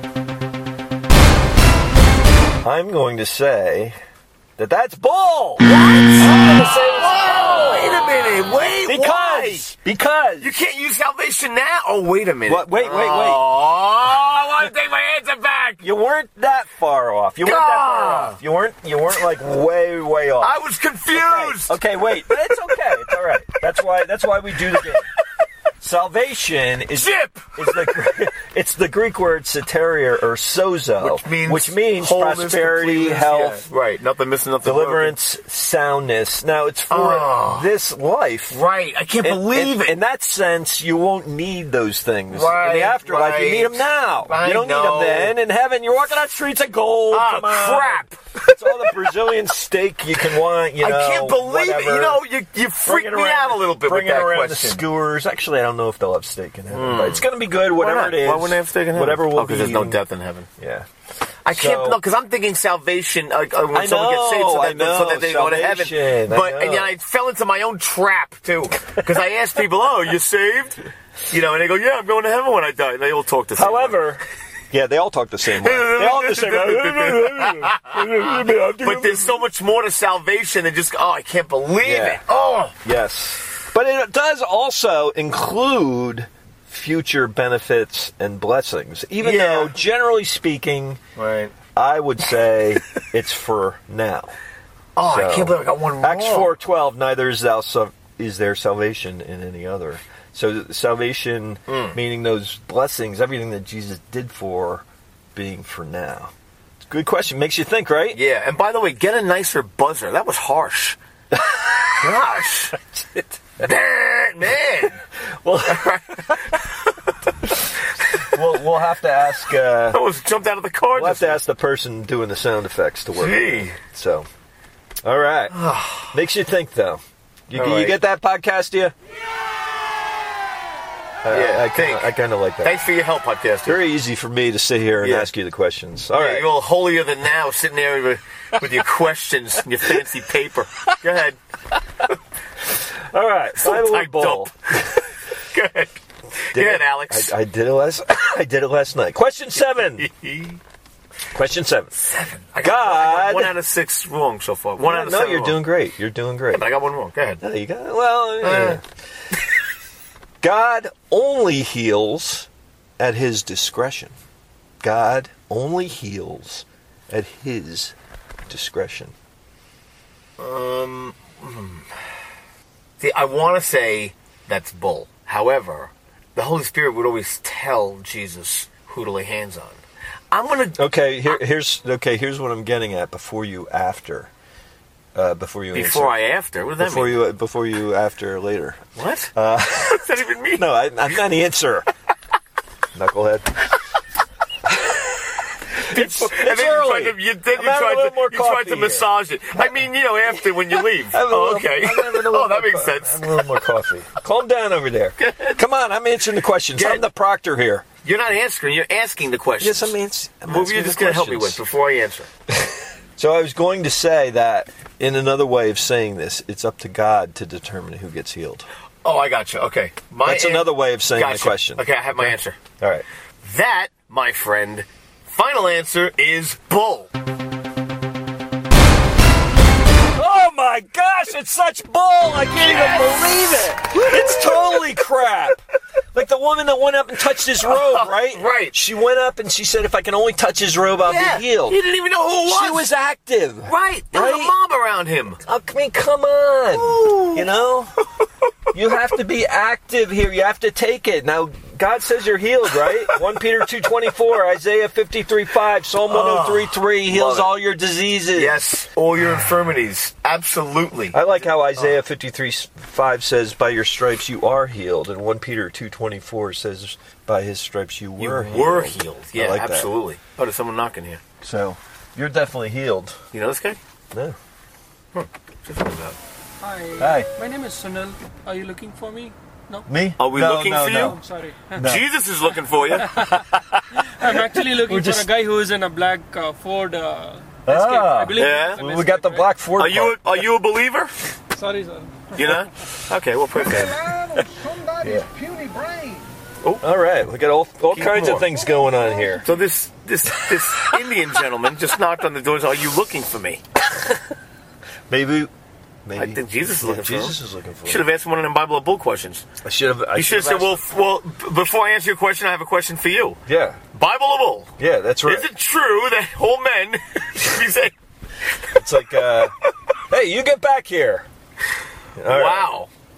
Speaker 4: I'm going to say that's bull! What?
Speaker 3: I'm going to say bull! Wait a minute, why?
Speaker 4: Because...
Speaker 3: You can't use salvation now? Oh, wait a minute.
Speaker 4: What? Wait.
Speaker 3: Oh, I want to take my answer back!
Speaker 4: You weren't that far off. You weren't like way off.
Speaker 3: I was confused!
Speaker 4: Okay, wait. But it's okay. It's all right. That's why we do the game. Salvation is It's the Greek word soteria or sozo,
Speaker 3: which means wholeness,
Speaker 4: prosperity, health,
Speaker 3: right? Nothing missing, nothing
Speaker 4: deliverance,
Speaker 3: broken.
Speaker 4: Soundness. Now it's for this life,
Speaker 3: right? I can't believe it.
Speaker 4: In that sense, you won't need those things
Speaker 3: right,
Speaker 4: in the afterlife. You need them now. You don't need them then. In heaven, you're walking on streets of gold.
Speaker 3: Oh, crap!
Speaker 4: It's all the Brazilian steak you can want. You know,
Speaker 3: I can't believe
Speaker 4: whatever.
Speaker 3: it. You know, you freak me out a little bit with that
Speaker 4: around
Speaker 3: question.
Speaker 4: The skewers. Actually, I don't know if they'll have steak in heaven, but it's going to be good. Whatever it is.
Speaker 3: Why wouldn't they have steak in heaven?
Speaker 4: Whatever will be.
Speaker 3: Because there's no death in heaven.
Speaker 4: Yeah.
Speaker 3: I can't because I'm thinking salvation when someone gets saved, so that they go to heaven. But and then I fell into my own trap too, because I asked people, "Oh, you saved?" You know, and they go, "Yeah, I'm going to heaven when I die." And they all talk the same.
Speaker 4: However. Yeah, they all talk the same way. They all the same way.
Speaker 3: But there's so much more to salvation than just, I can't believe it. Oh.
Speaker 4: Yes. But it does also include future benefits and blessings. Even though, generally speaking,
Speaker 3: right.
Speaker 4: I would say it's for now.
Speaker 3: Oh, so, I can't believe I got one wrong.
Speaker 4: Acts 4:12, neither is there salvation in any other. So salvation, meaning those blessings, everything that Jesus did for, being for now. It's a good question. Makes you think, right?
Speaker 3: Yeah. And by the way, get a nicer buzzer. That was harsh. Gosh. Man.
Speaker 4: Well, we'll have to ask...
Speaker 3: I almost jumped out of the car.
Speaker 4: We'll have to ask the person doing the sound effects to work.
Speaker 3: Gee.
Speaker 4: So, all right. Makes you think, though. You get that podcast, do you? I kind of like that.
Speaker 3: Thanks for your help, podcaster.
Speaker 4: Very easy for me to sit here and ask you the questions. All right.
Speaker 3: You're all holier than thou, sitting there with your questions and your fancy paper. Go ahead.
Speaker 4: All right.
Speaker 3: So Bowl. Go ahead. Go ahead, Alex.
Speaker 4: I did it last night. Question 7. Question 7.
Speaker 3: I got 1 out of 6 wrong so far. 1 out of 7
Speaker 4: you're doing great. You're doing great.
Speaker 3: Yeah, but I got 1 wrong. Go ahead.
Speaker 4: No, you got well. God only heals at His discretion. God only heals at His discretion.
Speaker 3: See, I want to say that's bull. However, the Holy Spirit would always tell Jesus who to lay hands on. I'm gonna.
Speaker 4: Okay, here's what I'm getting at. Before you after. Before you answer.
Speaker 3: Before I after? What does that mean?
Speaker 4: Before you after later.
Speaker 3: What? What does that even mean?
Speaker 4: No, I'm not answer. Knucklehead. It's early.
Speaker 3: You tried to massage it. I mean, after when you leave. Okay. That makes sense.
Speaker 4: Have a little more coffee. Calm down over there. Come on, I'm answering the questions. I'm the proctor here.
Speaker 3: You're not answering. You're asking the questions.
Speaker 4: Yes, I'm answering.
Speaker 3: What were you just going to help me with before I answer?
Speaker 4: So I was going to say that in another way of saying this, it's up to God to determine who gets healed.
Speaker 3: Oh, I got you. Okay.
Speaker 4: That's another way of saying the question.
Speaker 3: Okay, I have my answer.
Speaker 4: All right.
Speaker 3: That, my friend, final answer is bull.
Speaker 4: Oh my gosh, it's such bull! I can't even believe it! It's totally crap! Like the woman that went up and touched his robe, right?
Speaker 3: Right.
Speaker 4: She went up and she said, if I can only touch his robe, I'll be healed.
Speaker 3: He didn't even know who it was.
Speaker 4: She was active.
Speaker 3: Right. There was a mob around him.
Speaker 4: I mean, come on. Ooh. You know? You have to be active here. You have to take it. Now, God says you're healed, right? 1 Peter 2:24, Isaiah 53:5, Psalm 103:3 heals all your diseases.
Speaker 3: Yes, all your infirmities. Absolutely.
Speaker 4: I like how Isaiah 53:5 says, by your stripes you are healed. And 1 Peter 2:24 says, by His stripes you were healed.
Speaker 3: Yeah,
Speaker 4: like
Speaker 3: absolutely.
Speaker 4: That.
Speaker 3: Oh, there's someone knocking here.
Speaker 4: So, you're definitely healed.
Speaker 3: You know this guy?
Speaker 4: No.
Speaker 3: Just found out.
Speaker 6: Hi. My name is Sunil. Are you looking for me? No?
Speaker 4: Me?
Speaker 3: Are we looking for you?
Speaker 6: I'm sorry.
Speaker 3: No. Jesus is looking for you.
Speaker 6: I'm actually looking for a guy who is in a black Ford Escape. I believe
Speaker 4: we got the black Ford.
Speaker 3: Are you a believer?
Speaker 6: Sorry, sir.
Speaker 3: You know? Okay, we'll put that.
Speaker 7: Somebody's puny brain.
Speaker 4: Oh. All right, we got all kinds of things going on here.
Speaker 3: So this Indian gentleman just knocked on the door and said, are you looking for me?
Speaker 4: Maybe.
Speaker 3: I think Jesus is looking for him.
Speaker 4: Jesus is looking for him.
Speaker 3: Should have asked one of them Bible or Bull questions.
Speaker 4: I should have.
Speaker 3: You should have said, well, before I answer your question, I have a question for you.
Speaker 4: Yeah.
Speaker 3: Bible or Bull?
Speaker 4: Yeah, that's right.
Speaker 3: Is it true that all men you say?
Speaker 4: It's like, hey, you get back here.
Speaker 3: Wow.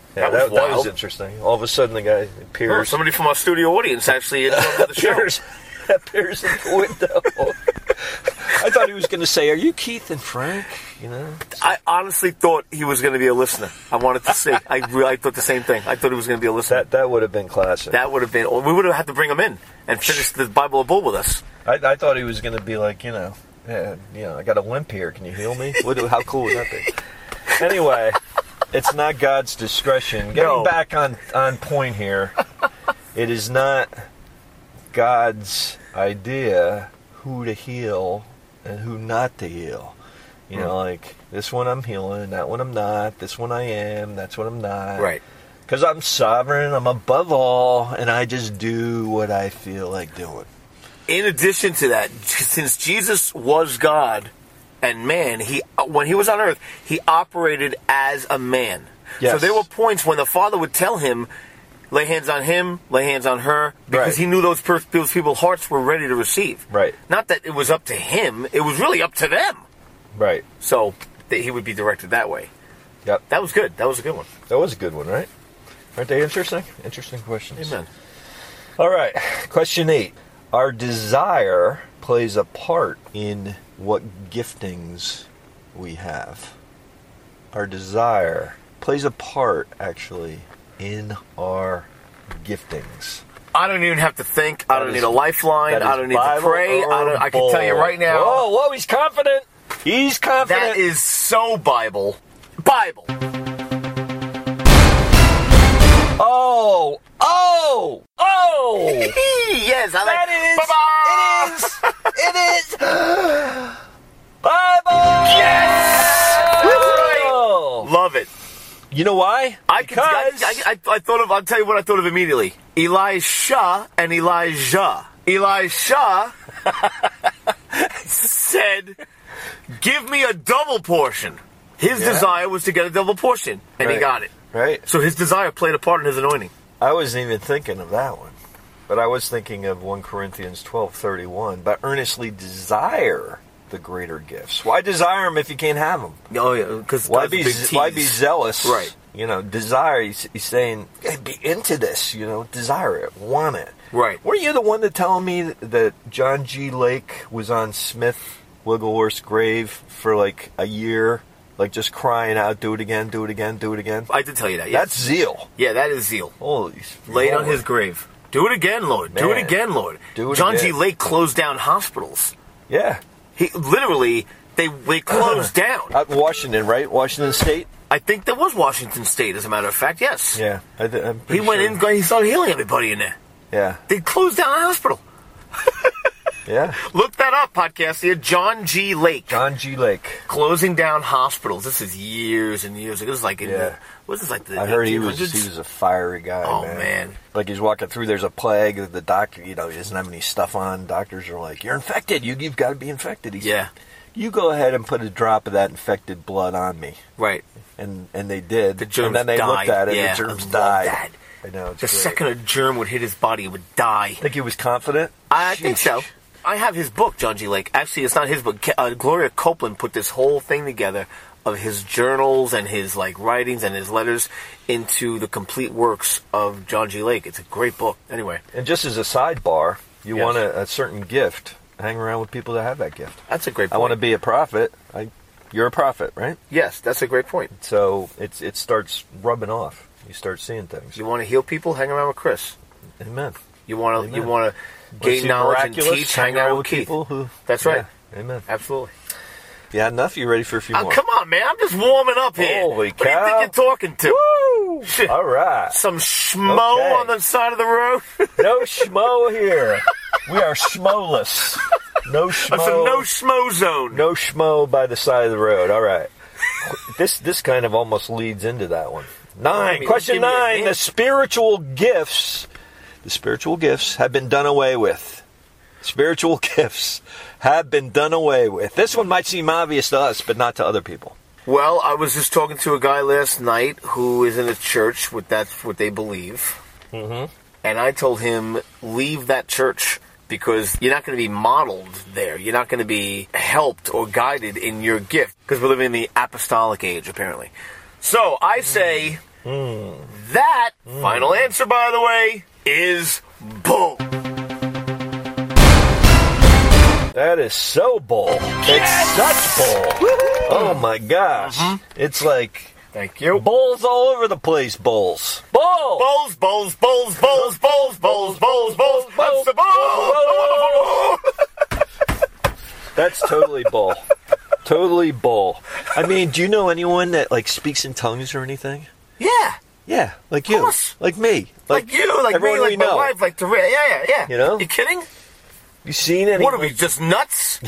Speaker 4: Yeah,
Speaker 3: That was
Speaker 4: that was
Speaker 3: wild.
Speaker 4: interesting. All of a sudden, the guy
Speaker 3: Oh,
Speaker 4: appears.
Speaker 3: somebody from our studio audience actually interrupted the show.
Speaker 4: appears in the window. I thought he was going to say, "Are you Keith and Frank?" You know.
Speaker 3: I honestly thought he was going to be a listener. I wanted to see. I thought the same thing. I thought he was going to be a listener.
Speaker 4: That would have been classic.
Speaker 3: That would have been. We would have had to bring him in and finish the Bible of Bull with us.
Speaker 4: I thought he was going to be like, I got a limp here. Can you heal me? How cool would that be? Anyway, it's not God's discretion. Getting back on point here, it is not God's idea who to heal and who not to heal. Like, this one I'm healing, that one I'm not, this one I am, that's what I'm not.
Speaker 3: Right.
Speaker 4: Because I'm sovereign, I'm above all, and I just do what I feel like doing.
Speaker 3: In addition to that, since Jesus was God and man, when he was on earth, he operated as a man.
Speaker 4: Yes.
Speaker 3: So there were points when the Father would tell him, lay hands on him, lay hands on her, because he knew those people's hearts were ready to receive.
Speaker 4: Right.
Speaker 3: Not that it was up to him, it was really up to them.
Speaker 4: Right.
Speaker 3: So that he would be directed that way.
Speaker 4: Yep.
Speaker 3: That was good. That was a good one.
Speaker 4: That was a good one, right? Aren't they interesting? Interesting questions.
Speaker 3: Amen.
Speaker 4: All right. Question 8. Our desire plays a part in what giftings we have. Our desire plays a part, actually, in our giftings.
Speaker 3: I don't even have to think. I don't need a lifeline. I don't need to pray. I can tell you right now.
Speaker 4: Whoa, he's confident. He's confident.
Speaker 3: That is so Bible. Bible.
Speaker 4: Oh!
Speaker 3: Yes, I like
Speaker 4: that. It is. Bible.
Speaker 3: Yes. That's right. Love it.
Speaker 4: You know why?
Speaker 3: I thought of. I'll tell you what I thought of immediately. Elisha and Elijah. Elisha said, "Give me a double portion." His desire was to get a double portion, and he got it.
Speaker 4: Right.
Speaker 3: So his desire played a part in his anointing.
Speaker 4: I wasn't even thinking of that one, but I was thinking of 1 Corinthians 12:31. But earnestly desire the greater gifts. Why desire them if you can't have them?
Speaker 3: Oh yeah, because
Speaker 4: why be zealous?
Speaker 3: Right.
Speaker 4: Desire. He's saying, hey, be into this. Desire it, want it.
Speaker 3: Right.
Speaker 4: Were you the one that telling me that John G. Lake was on Smith Wigglesworth's grave for like a year? Like just crying out, do it again, do it again, do it again.
Speaker 3: I did tell you that. Yes.
Speaker 4: That's zeal.
Speaker 3: Yeah, that is zeal.
Speaker 4: Holy,
Speaker 3: laid on his grave. Do it again, Lord.
Speaker 4: Man.
Speaker 3: Do it again, Lord.
Speaker 4: Do it
Speaker 3: John
Speaker 4: again.
Speaker 3: G. Lake closed down hospitals.
Speaker 4: Yeah.
Speaker 3: He literally they closed down.
Speaker 4: Out in Washington, right? Washington State.
Speaker 3: I think that was Washington State, as a matter of fact. Yes.
Speaker 4: Yeah.
Speaker 3: He went in. He started healing everybody in there.
Speaker 4: Yeah.
Speaker 3: They closed down a hospital.
Speaker 4: Yeah.
Speaker 3: Look that up, podcast here. John G. Lake.
Speaker 4: John G. Lake.
Speaker 3: Closing down hospitals. This is years and years ago. This is like
Speaker 4: I heard he was a fiery guy.
Speaker 3: Oh man.
Speaker 4: Like he's walking through. There's a plague. The doctor, he doesn't have any stuff on. Doctors are like, "You're infected. You've got to be infected." He said, "You go ahead and put a drop of that infected blood on me."
Speaker 3: Right.
Speaker 4: And they did.
Speaker 3: The germs
Speaker 4: and then they
Speaker 3: died.
Speaker 4: looked at it.
Speaker 3: Yeah,
Speaker 4: and the germs
Speaker 3: I love
Speaker 4: died.
Speaker 3: that.
Speaker 4: I know. It's
Speaker 3: The
Speaker 4: great.
Speaker 3: second a germ would hit his body, it would die.
Speaker 4: Think he was confident?
Speaker 3: I think so. I have his book, John G. Lake. Actually, it's not his book. Gloria Copeland put this whole thing together of his journals and his writings and his letters into the complete works of John G. Lake. It's a great book. Anyway.
Speaker 4: And just as a sidebar, you want a certain gift, hang around with people that have that gift.
Speaker 3: That's a great point.
Speaker 4: I want to be a prophet. You're a prophet, right?
Speaker 3: Yes, that's a great point.
Speaker 4: So it starts rubbing off. You start seeing things.
Speaker 3: You want to heal people? Hang around with Chris.
Speaker 4: Amen.
Speaker 3: You want to gain knowledge and teach? Hang around with Keith.
Speaker 4: People
Speaker 3: That's right.
Speaker 4: Yeah, amen.
Speaker 3: Absolutely.
Speaker 4: Yeah, enough? You ready for a few more?
Speaker 3: Come on, man. I'm just warming up here.
Speaker 4: Holy cow.
Speaker 3: What do you think you're talking to?
Speaker 4: Woo! All right.
Speaker 3: Some schmo on the side of the road?
Speaker 4: No schmo here. We are schmoless. No schmo.
Speaker 3: That's a no schmo zone.
Speaker 4: No schmo by the side of the road. All right. This kind of almost leads into that one. 9. Question 9. The spiritual gifts have been done away with. Spiritual gifts have been done away with. This one might seem obvious to us, but not to other people.
Speaker 3: Well, I was just talking to a guy last night who is in a church that's what they believe. Mm-hmm. And I told him, leave that church because you're not going to be modeled there. You're not going to be helped or guided in your gift because we're living in the apostolic age, apparently. So I say, That, final answer, by the way, is bull.
Speaker 4: That is so bull. It's such bull. Oh my gosh. It's like
Speaker 3: Thank you.
Speaker 4: bulls all over the place. Bulls. Bull.
Speaker 3: Bulls, bulls, bulls, bulls, bulls, bulls, bulls, bulls, that's the bull.
Speaker 4: That's totally bull. Totally bull. I mean, do you know anyone that like speaks in tongues or anything?
Speaker 3: Yeah.
Speaker 4: Yeah, like you,
Speaker 3: course.
Speaker 4: like me,
Speaker 3: Like you, like
Speaker 4: everyone
Speaker 3: me, like
Speaker 4: we
Speaker 3: my
Speaker 4: know.
Speaker 3: wife, like Teresa. Yeah.
Speaker 4: You know?
Speaker 3: You kidding?
Speaker 4: You seen any
Speaker 3: What are we, just nuts?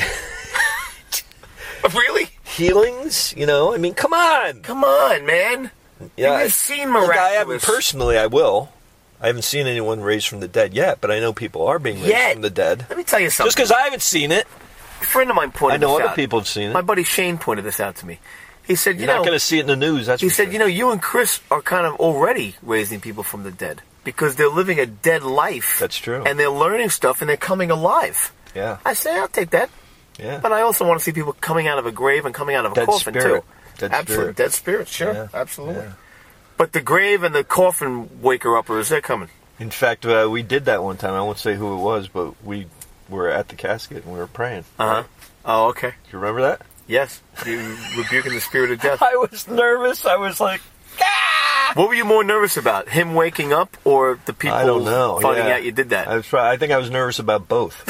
Speaker 3: Really?
Speaker 4: healings? You know, I mean, come on.
Speaker 3: Come on, man.
Speaker 4: Yeah,
Speaker 3: You've seen
Speaker 4: look, I
Speaker 3: miraculous.
Speaker 4: haven't personally. I will. I haven't seen anyone raised from the dead yet, but I know people are being raised
Speaker 3: Yet.
Speaker 4: from the dead.
Speaker 3: Let me tell you something.
Speaker 4: Just because I haven't seen it,
Speaker 3: A friend of mine pointed
Speaker 4: I know
Speaker 3: this
Speaker 4: other
Speaker 3: out.
Speaker 4: people have seen it.
Speaker 3: My buddy Shane pointed this out to me. He said,
Speaker 4: You're not going to see it in the news. That's
Speaker 3: he
Speaker 4: for
Speaker 3: said,
Speaker 4: sure.
Speaker 3: you know, you and Chris are kind of already raising people from the dead because they're living a dead life.
Speaker 4: That's true.
Speaker 3: And they're learning stuff and they're coming alive.
Speaker 4: Yeah,
Speaker 3: I say, I'll take that.
Speaker 4: yeah.
Speaker 3: But I also want to see people coming out of a grave and coming out of a
Speaker 4: Dead
Speaker 3: coffin,
Speaker 4: spirit.
Speaker 3: too.
Speaker 4: Dead
Speaker 3: Absolutely.
Speaker 4: spirit.
Speaker 3: Dead spirit, sure.
Speaker 4: Yeah.
Speaker 3: Absolutely.
Speaker 4: Yeah.
Speaker 3: But the grave and the coffin waker-uppers, they're coming.
Speaker 4: In fact, we did that one time. I won't say who it was, but we were at the casket and we were praying.
Speaker 3: Uh-huh. Oh, okay.
Speaker 4: Do you remember that?
Speaker 3: Yes. You rebuking the spirit of death.
Speaker 4: I was nervous. I was like,
Speaker 3: What were you more nervous about? Him waking up or the people
Speaker 4: I don't know.
Speaker 3: finding
Speaker 4: Yeah.
Speaker 3: out you did that?
Speaker 4: I think I was nervous about both.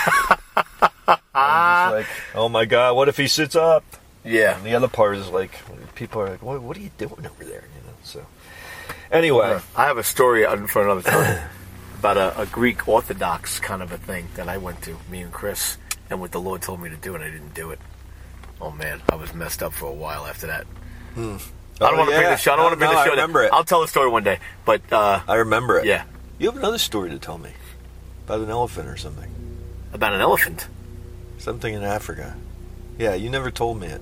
Speaker 4: I was like, oh my God, what if he sits up?
Speaker 3: Yeah.
Speaker 4: And the other part is like, people are like, what are you doing over there? You know. So anyway,
Speaker 3: I have a story for another time about a Greek Orthodox kind of a thing that I went to, me and Chris, and what the Lord told me to do, and I didn't do it. Oh man, I was messed up for a while after that. I don't want to bring the show. I don't want to bring the show.
Speaker 4: I remember it.
Speaker 3: I'll tell the story one day, but
Speaker 4: I remember it.
Speaker 3: yeah,
Speaker 4: You have another story to tell me about an elephant or something.
Speaker 3: about an elephant.
Speaker 4: Something in Africa. Yeah, you never told me it.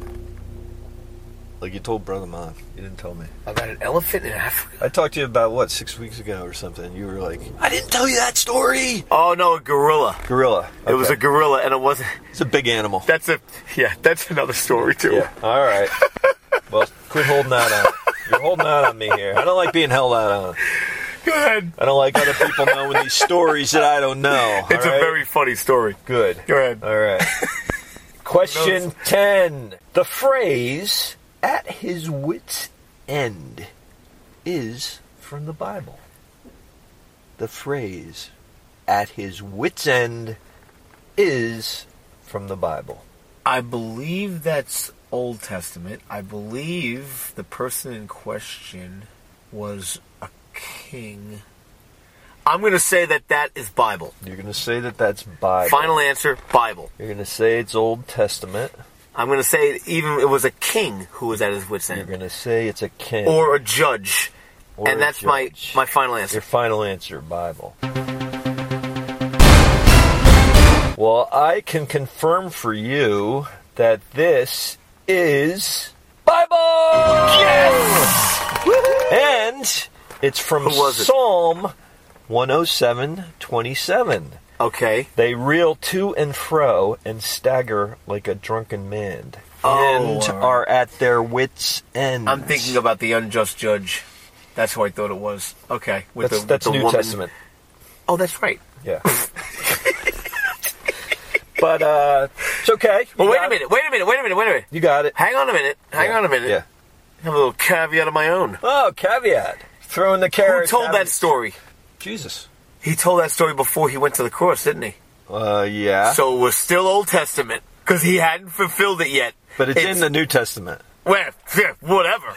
Speaker 4: Like you told Brother Mon. You didn't tell me.
Speaker 3: About an elephant in Africa.
Speaker 4: I talked to you about, 6 weeks ago or something. You were like, I didn't tell you that story.
Speaker 3: Oh no, a gorilla.
Speaker 4: Gorilla.
Speaker 3: It was a
Speaker 4: Okay.
Speaker 3: gorilla, and it wasn't.
Speaker 4: It's a big animal.
Speaker 3: That's another story too.
Speaker 4: Yeah. All right. Well, quit holding out on it. You're holding out on me here. I don't like being held out on.
Speaker 3: Go ahead.
Speaker 4: I don't like other people knowing these stories that I don't know.
Speaker 3: It's
Speaker 4: all
Speaker 3: a
Speaker 4: right?
Speaker 3: very funny story.
Speaker 4: good.
Speaker 3: Go ahead.
Speaker 4: All right. Question 10. The phrase "at his wit's end" is from the Bible. The phrase "at his wit's end" is from the Bible.
Speaker 3: I believe that's Old Testament. I believe the person in question was a king. I'm going to say that is Bible.
Speaker 4: You're going to say that that's Bible.
Speaker 3: Final answer, Bible.
Speaker 4: You're going to say it's Old Testament.
Speaker 3: I'm going to say even it was a king who was at his wit's
Speaker 4: You're
Speaker 3: end.
Speaker 4: going to say it's a king.
Speaker 3: Or a judge.
Speaker 4: Or
Speaker 3: And
Speaker 4: a
Speaker 3: that's
Speaker 4: judge.
Speaker 3: my final answer.
Speaker 4: Your final answer, Bible. Well, I can confirm for you that this is Bible!
Speaker 3: Yes!
Speaker 4: And it's from
Speaker 3: Who was it?
Speaker 4: Psalm 107:27.
Speaker 3: Okay.
Speaker 4: They reel to and fro and stagger like a drunken man, and
Speaker 3: all right.
Speaker 4: are at their wits' end.
Speaker 3: I'm thinking about the unjust judge. That's who I thought it was. Okay. With
Speaker 4: that's
Speaker 3: the
Speaker 4: New
Speaker 3: woman.
Speaker 4: Testament.
Speaker 3: Oh, that's right.
Speaker 4: Yeah. But it's okay.
Speaker 3: Well,
Speaker 4: You
Speaker 3: wait
Speaker 4: got
Speaker 3: a minute.
Speaker 4: You got it.
Speaker 3: Hang on a minute. Hang on a minute.
Speaker 4: Yeah.
Speaker 3: I have a little caveat of my own.
Speaker 4: Oh, caveat. Throw in the
Speaker 3: Who
Speaker 4: carrot.
Speaker 3: told that
Speaker 4: caveat.
Speaker 3: story?
Speaker 4: Jesus.
Speaker 3: He told that story before he went to the cross, didn't he?
Speaker 4: Yeah.
Speaker 3: So it was still Old Testament because he hadn't fulfilled it yet.
Speaker 4: But it's in the New Testament.
Speaker 3: Well, whatever.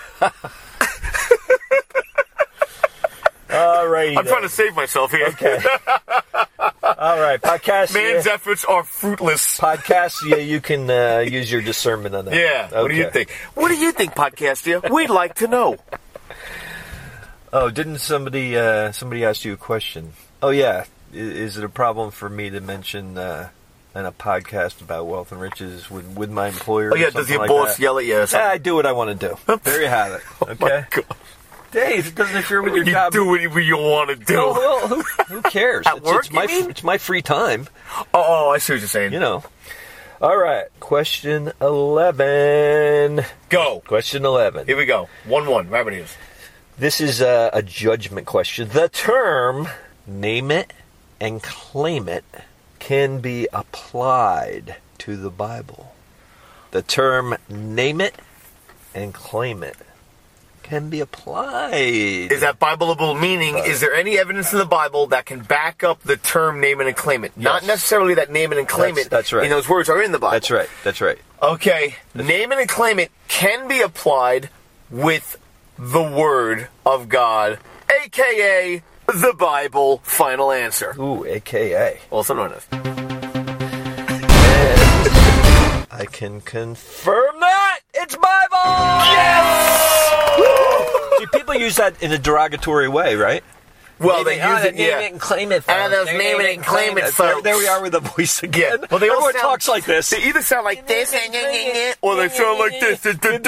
Speaker 4: All right.
Speaker 3: I'm trying to save myself here.
Speaker 4: Okay. All right. Podcast.
Speaker 3: Man's efforts are fruitless.
Speaker 4: Podcastia, you can use your discernment on that.
Speaker 3: Yeah. What do you think? What do you think, Podcastia? We'd like to know.
Speaker 4: Oh, didn't somebody asked you a question? Oh, yeah. Is it a problem for me to mention in a podcast about wealth and riches with my employer?
Speaker 3: Oh, yeah.
Speaker 4: or
Speaker 3: Does
Speaker 4: something
Speaker 3: your
Speaker 4: like
Speaker 3: boss
Speaker 4: that?
Speaker 3: yell at you or
Speaker 4: Yeah,
Speaker 3: something?
Speaker 4: I do what I want to do. There you have it. Okay.
Speaker 3: My God.
Speaker 4: Dave, it doesn't interfere with your
Speaker 3: You
Speaker 4: job.
Speaker 3: do whatever you want to do.
Speaker 4: No, well, who cares?
Speaker 3: At work,
Speaker 4: it's my
Speaker 3: you mean?
Speaker 4: it's my free time.
Speaker 3: Oh, I see what you're saying.
Speaker 4: You know. All right. Question 11.
Speaker 3: Go.
Speaker 4: Question 11.
Speaker 3: Here we go. 1-1. Rabbit ears.
Speaker 4: This is a judgment question. The term name it and claim it can be applied to the Bible. The term name it and claim it can be applied.
Speaker 3: Is that Bibleable? Meaning, is there any evidence in the Bible that can back up the term name it and claim it?
Speaker 4: Yes.
Speaker 3: Not necessarily that name it and claim it.
Speaker 4: That's right.
Speaker 3: And those words are in the Bible.
Speaker 4: That's right.
Speaker 3: Okay, name it and claim it can be applied with the Word of God, a.k.a. the Bible. Final answer.
Speaker 4: Ooh, a.k.a.
Speaker 3: Also known as.
Speaker 4: I can confirm that it's Bible.
Speaker 3: Yes!
Speaker 4: See, people use that in a derogatory way, right?
Speaker 3: Well, they use it,
Speaker 4: name it and claim it.
Speaker 3: And those name it and claim it, folks.
Speaker 4: There we are with the voice again.
Speaker 3: Yeah. Well, they all
Speaker 4: Everyone
Speaker 3: sound,
Speaker 4: talks like this.
Speaker 3: They either sound like this, or they sound like this.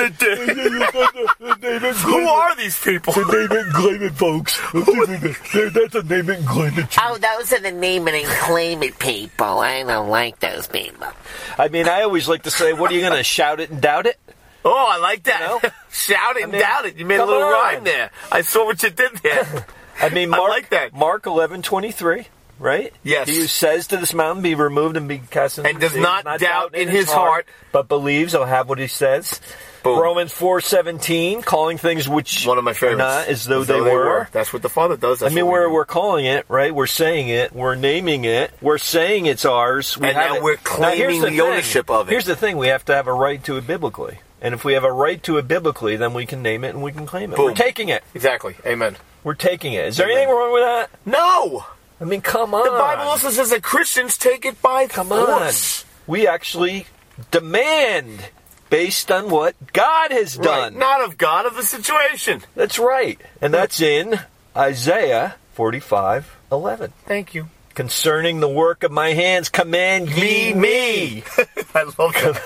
Speaker 3: Who are these people?
Speaker 4: Name it and claim it, folks. That's a name it and claim it.
Speaker 8: Oh, those are the name it and claim it people. I don't like those people.
Speaker 4: I mean, I always like to say, what are you going to shout it and doubt it?
Speaker 3: Oh, I like that.
Speaker 4: You know?
Speaker 3: Shout it and doubt it. You made a
Speaker 4: come
Speaker 3: little
Speaker 4: on.
Speaker 3: rhyme there. I saw what you did there.
Speaker 4: I mean, Mark,
Speaker 3: like that.
Speaker 4: Mark 11:23, right?
Speaker 3: Yes.
Speaker 4: He who says to this mountain, be removed and be cast into
Speaker 3: And
Speaker 4: the
Speaker 3: does
Speaker 4: sea,
Speaker 3: not doubt in his heart,
Speaker 4: but believes he'll have what he says.
Speaker 3: Boom.
Speaker 4: Romans 4:17, calling things which
Speaker 3: One of my favorites.
Speaker 4: are not as though they were.
Speaker 3: That's what the Father does. That's
Speaker 4: I mean,
Speaker 3: what we do.
Speaker 4: we're calling it, right? We're saying it. We're naming it. We're saying it's ours. We
Speaker 3: And
Speaker 4: have
Speaker 3: now
Speaker 4: it.
Speaker 3: we're claiming
Speaker 4: here's
Speaker 3: the
Speaker 4: thing.
Speaker 3: ownership of it.
Speaker 4: Here's the thing. We have to have a right to it biblically. And if we have a right to it biblically, then we can name it and we can claim it.
Speaker 3: Boom.
Speaker 4: We're taking it.
Speaker 3: Exactly. Amen.
Speaker 4: We're taking it. Is there
Speaker 3: Amen.
Speaker 4: anything wrong with that?
Speaker 3: No!
Speaker 4: I mean, come on.
Speaker 3: The Bible also says that Christians take it by force.
Speaker 4: We actually demand based on what God has done.
Speaker 3: Right. Not of God, of the situation.
Speaker 4: That's right. And that's in Isaiah 45:11.
Speaker 3: Thank you.
Speaker 4: Concerning the work of my hands, command ye me.
Speaker 3: I love that.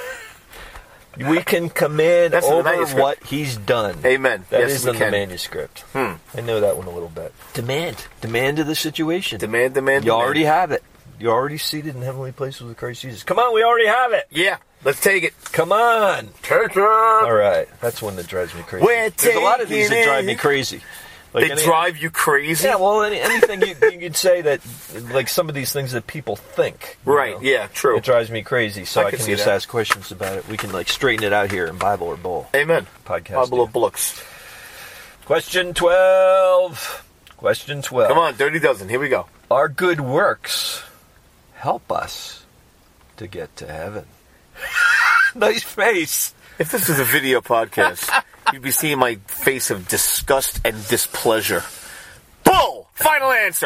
Speaker 4: We can command
Speaker 3: That's in the
Speaker 4: over
Speaker 3: manuscript.
Speaker 4: what he's done.
Speaker 3: Amen.
Speaker 4: That
Speaker 3: Yes,
Speaker 4: is
Speaker 3: we
Speaker 4: in
Speaker 3: can.
Speaker 4: the manuscript. I know that one a little bit. Demand of the situation.
Speaker 3: Demand.
Speaker 4: You already have it. You're already seated in heavenly places with Christ Jesus. Come on, we already have it.
Speaker 3: Yeah, let's take it.
Speaker 4: Come on.
Speaker 3: Take it.
Speaker 4: All right, that's one that drives me crazy.
Speaker 3: We're
Speaker 4: There's a lot of these
Speaker 3: taking
Speaker 4: that drive me
Speaker 3: it.
Speaker 4: crazy. Like
Speaker 3: They drive you crazy?
Speaker 4: Yeah, well, anything you could say that, like some of these things that people think. you
Speaker 3: Right,
Speaker 4: know,
Speaker 3: yeah, true.
Speaker 4: It drives me crazy, so
Speaker 3: I
Speaker 4: I
Speaker 3: can
Speaker 4: can
Speaker 3: see
Speaker 4: just
Speaker 3: that.
Speaker 4: ask questions about it. We can, like, straighten it out here in Bible or Bull.
Speaker 3: Amen.
Speaker 4: Podcast.
Speaker 3: Bible of books.
Speaker 4: Question 12. Question 12.
Speaker 3: Come on, Dirty Dozen. Here we go.
Speaker 4: Our good works help us to get to heaven. Nice face.
Speaker 3: If this was a video podcast, you'd be seeing my face of disgust and displeasure. Bull! Final answer.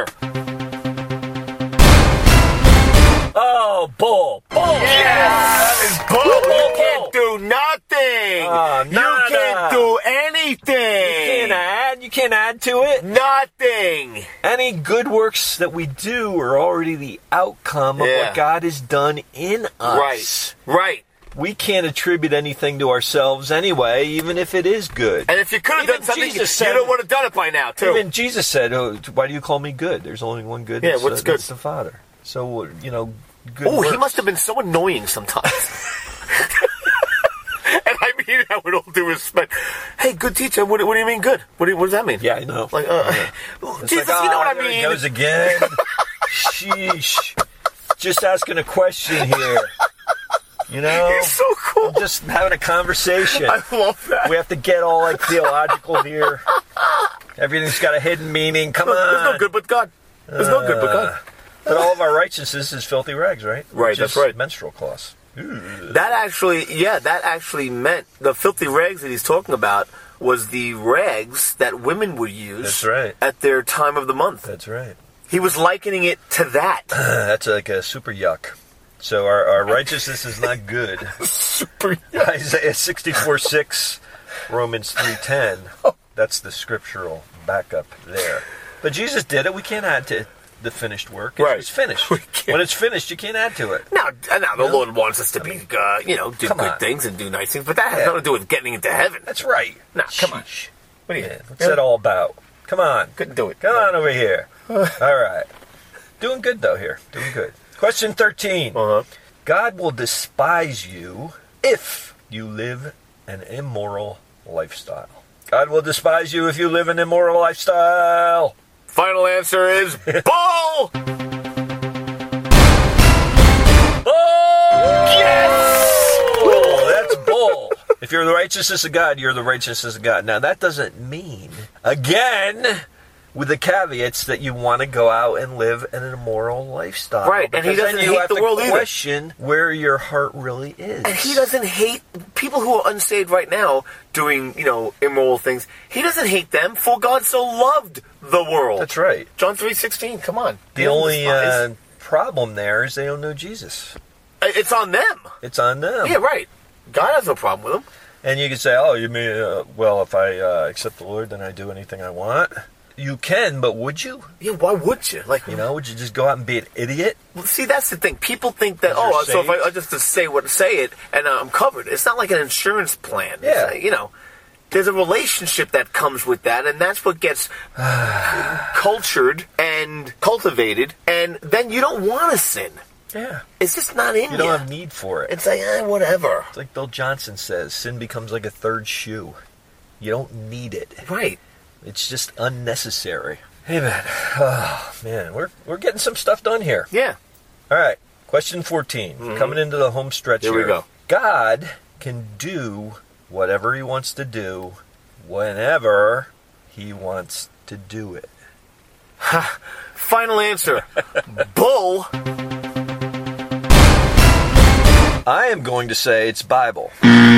Speaker 4: Oh, Bull. Bull.
Speaker 3: Yes! That is bull. You can't do nothing. You
Speaker 4: nada.
Speaker 3: can't do anything.
Speaker 4: You can't add to it.
Speaker 3: Nothing.
Speaker 4: Any good works that we do are already the outcome of
Speaker 3: Yeah.
Speaker 4: what God has done in us.
Speaker 3: Right.
Speaker 4: We can't attribute anything to ourselves anyway, even if it is good.
Speaker 3: And if you could have
Speaker 4: Even
Speaker 3: done something,
Speaker 4: Jesus said-
Speaker 3: you don't would have done it by now, too.
Speaker 4: Even Jesus said, why do you call me good? There's only one good.
Speaker 3: Yeah,
Speaker 4: that's,
Speaker 3: what's good?
Speaker 4: That's the Father. So, good
Speaker 3: Oh, he
Speaker 4: works.
Speaker 3: must have been so annoying sometimes. And I mean that with all due respect. Hey, good teacher, what do you mean good? What does that mean?
Speaker 4: Yeah, I know.
Speaker 3: Like,
Speaker 4: It's
Speaker 3: Jesus,
Speaker 4: like,
Speaker 3: you know what I
Speaker 4: there he
Speaker 3: mean?
Speaker 4: goes again. Sheesh. Just asking a question here.
Speaker 3: He's so cool.
Speaker 4: Just having a conversation.
Speaker 3: I love that.
Speaker 4: We have to get all like theological here. Everything's got a hidden meaning. Come on.
Speaker 3: There's no good but God. There's no good but God.
Speaker 4: But all of our righteousness is filthy rags, right?
Speaker 3: Right,
Speaker 4: Which
Speaker 3: that's
Speaker 4: is
Speaker 3: right.
Speaker 4: Menstrual cloths.
Speaker 3: That actually meant the filthy rags that he's talking about was the rags that women would use
Speaker 4: That's right.
Speaker 3: at their time of the month.
Speaker 4: That's right.
Speaker 3: He was likening it to that.
Speaker 4: That's like a super yuck. So our righteousness is not good.
Speaker 3: Super.
Speaker 4: Isaiah 64:6, Romans 3:10. That's the scriptural backup there. But Jesus did it. We can't add to the finished work.
Speaker 3: Right.
Speaker 4: It's finished.
Speaker 3: We can't.
Speaker 4: When it's finished, you can't add to it.
Speaker 3: Now the Lord wants us to be, do
Speaker 4: come
Speaker 3: good
Speaker 4: on.
Speaker 3: things and do nice things, but that has nothing to do with getting into heaven.
Speaker 4: That's right.
Speaker 3: Nah, come on.
Speaker 4: Sheesh.
Speaker 3: What do you?
Speaker 4: Man, what's that all about? Come on.
Speaker 3: Couldn't do it.
Speaker 4: Come on over here. All right. Doing good, though, here. Doing good. Question 13.
Speaker 3: Uh-huh.
Speaker 4: God will despise you if you live an immoral lifestyle. God will despise you if you live an immoral lifestyle.
Speaker 3: Final answer is bull!
Speaker 4: Oh, that's bull. If you're the righteousness of God, you're the righteousness of God. Now, that doesn't mean, again, with the caveats that you want to go out and live an immoral lifestyle.
Speaker 3: Right, and he doesn't hate the world either.
Speaker 4: Question where your heart really is.
Speaker 3: And he doesn't hate people who are unsaved right now doing, immoral things. He doesn't hate them, for God so loved the world.
Speaker 4: That's right.
Speaker 3: John 3:16, come on.
Speaker 4: The only problem there is they don't know Jesus.
Speaker 3: It's on them.
Speaker 4: It's on them.
Speaker 3: Yeah, right. God has no problem with them.
Speaker 4: And you can say, oh, you mean, if I accept the Lord, then I do anything I want? You can, but would you?
Speaker 3: Yeah, why would you? Would
Speaker 4: you just go out and be an idiot?
Speaker 3: Well, see, that's the thing. People think that, so if I just say it and I'm covered. It's not like an insurance plan.
Speaker 4: Yeah.
Speaker 3: It's, there's a relationship that comes with that, and that's what gets cultured and cultivated, and then you don't want to sin.
Speaker 4: Yeah.
Speaker 3: It's just not in you.
Speaker 4: You don't have need for it.
Speaker 3: It's like, whatever.
Speaker 4: It's like Bill Johnson says, sin becomes like a third shoe. You don't need it.
Speaker 3: Right.
Speaker 4: It's just unnecessary. Hey, man. Oh, man. We're getting some stuff done here.
Speaker 3: Yeah.
Speaker 4: All right. Question 14. Mm-hmm. Coming into the home stretch here.
Speaker 3: Here we go.
Speaker 4: God can do whatever he wants to do whenever he wants to do it.
Speaker 3: Final answer. Bull.
Speaker 4: I am going to say it's Bible.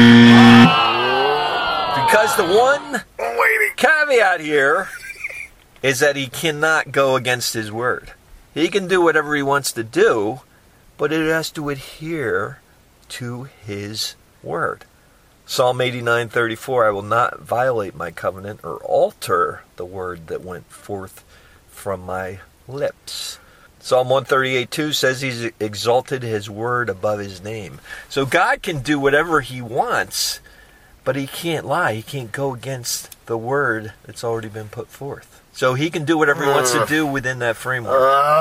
Speaker 4: Because the one caveat here is that he cannot go against his word. He can do whatever he wants to do, but it has to adhere to his word. Psalm 89:34, I will not violate my covenant or alter the word that went forth from my lips. Psalm 138:2 says he's exalted his word above his name. So God can do whatever he wants, but he can't lie. He can't go against the word that's already been put forth. So he can do whatever he wants to do within that framework.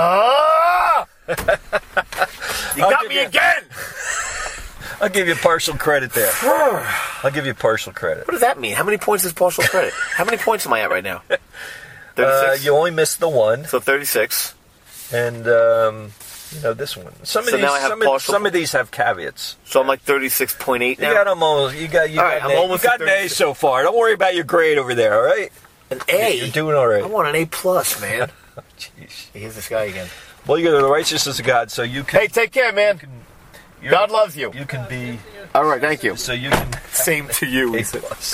Speaker 3: You got me again!
Speaker 4: I'll give you partial credit there. I'll give you partial credit.
Speaker 3: What does that mean? How many points is partial credit? How many points am I at right now? 36?
Speaker 4: You only missed the one.
Speaker 3: So 36.
Speaker 4: And, this one. Some of these have caveats.
Speaker 3: So I'm like 36.8 now?
Speaker 4: You got almost. You got an A so far. Don't worry about your grade over there, all right?
Speaker 3: An A?
Speaker 4: You're doing all right.
Speaker 3: I want an A+, man. Jeez. Here's this guy again.
Speaker 4: Well, you're the righteousness of God, so you can...
Speaker 3: Hey, take care, man. God loves you.
Speaker 4: You can be...
Speaker 3: All right, thank you.
Speaker 4: So you can...
Speaker 3: Same to you.
Speaker 4: A+.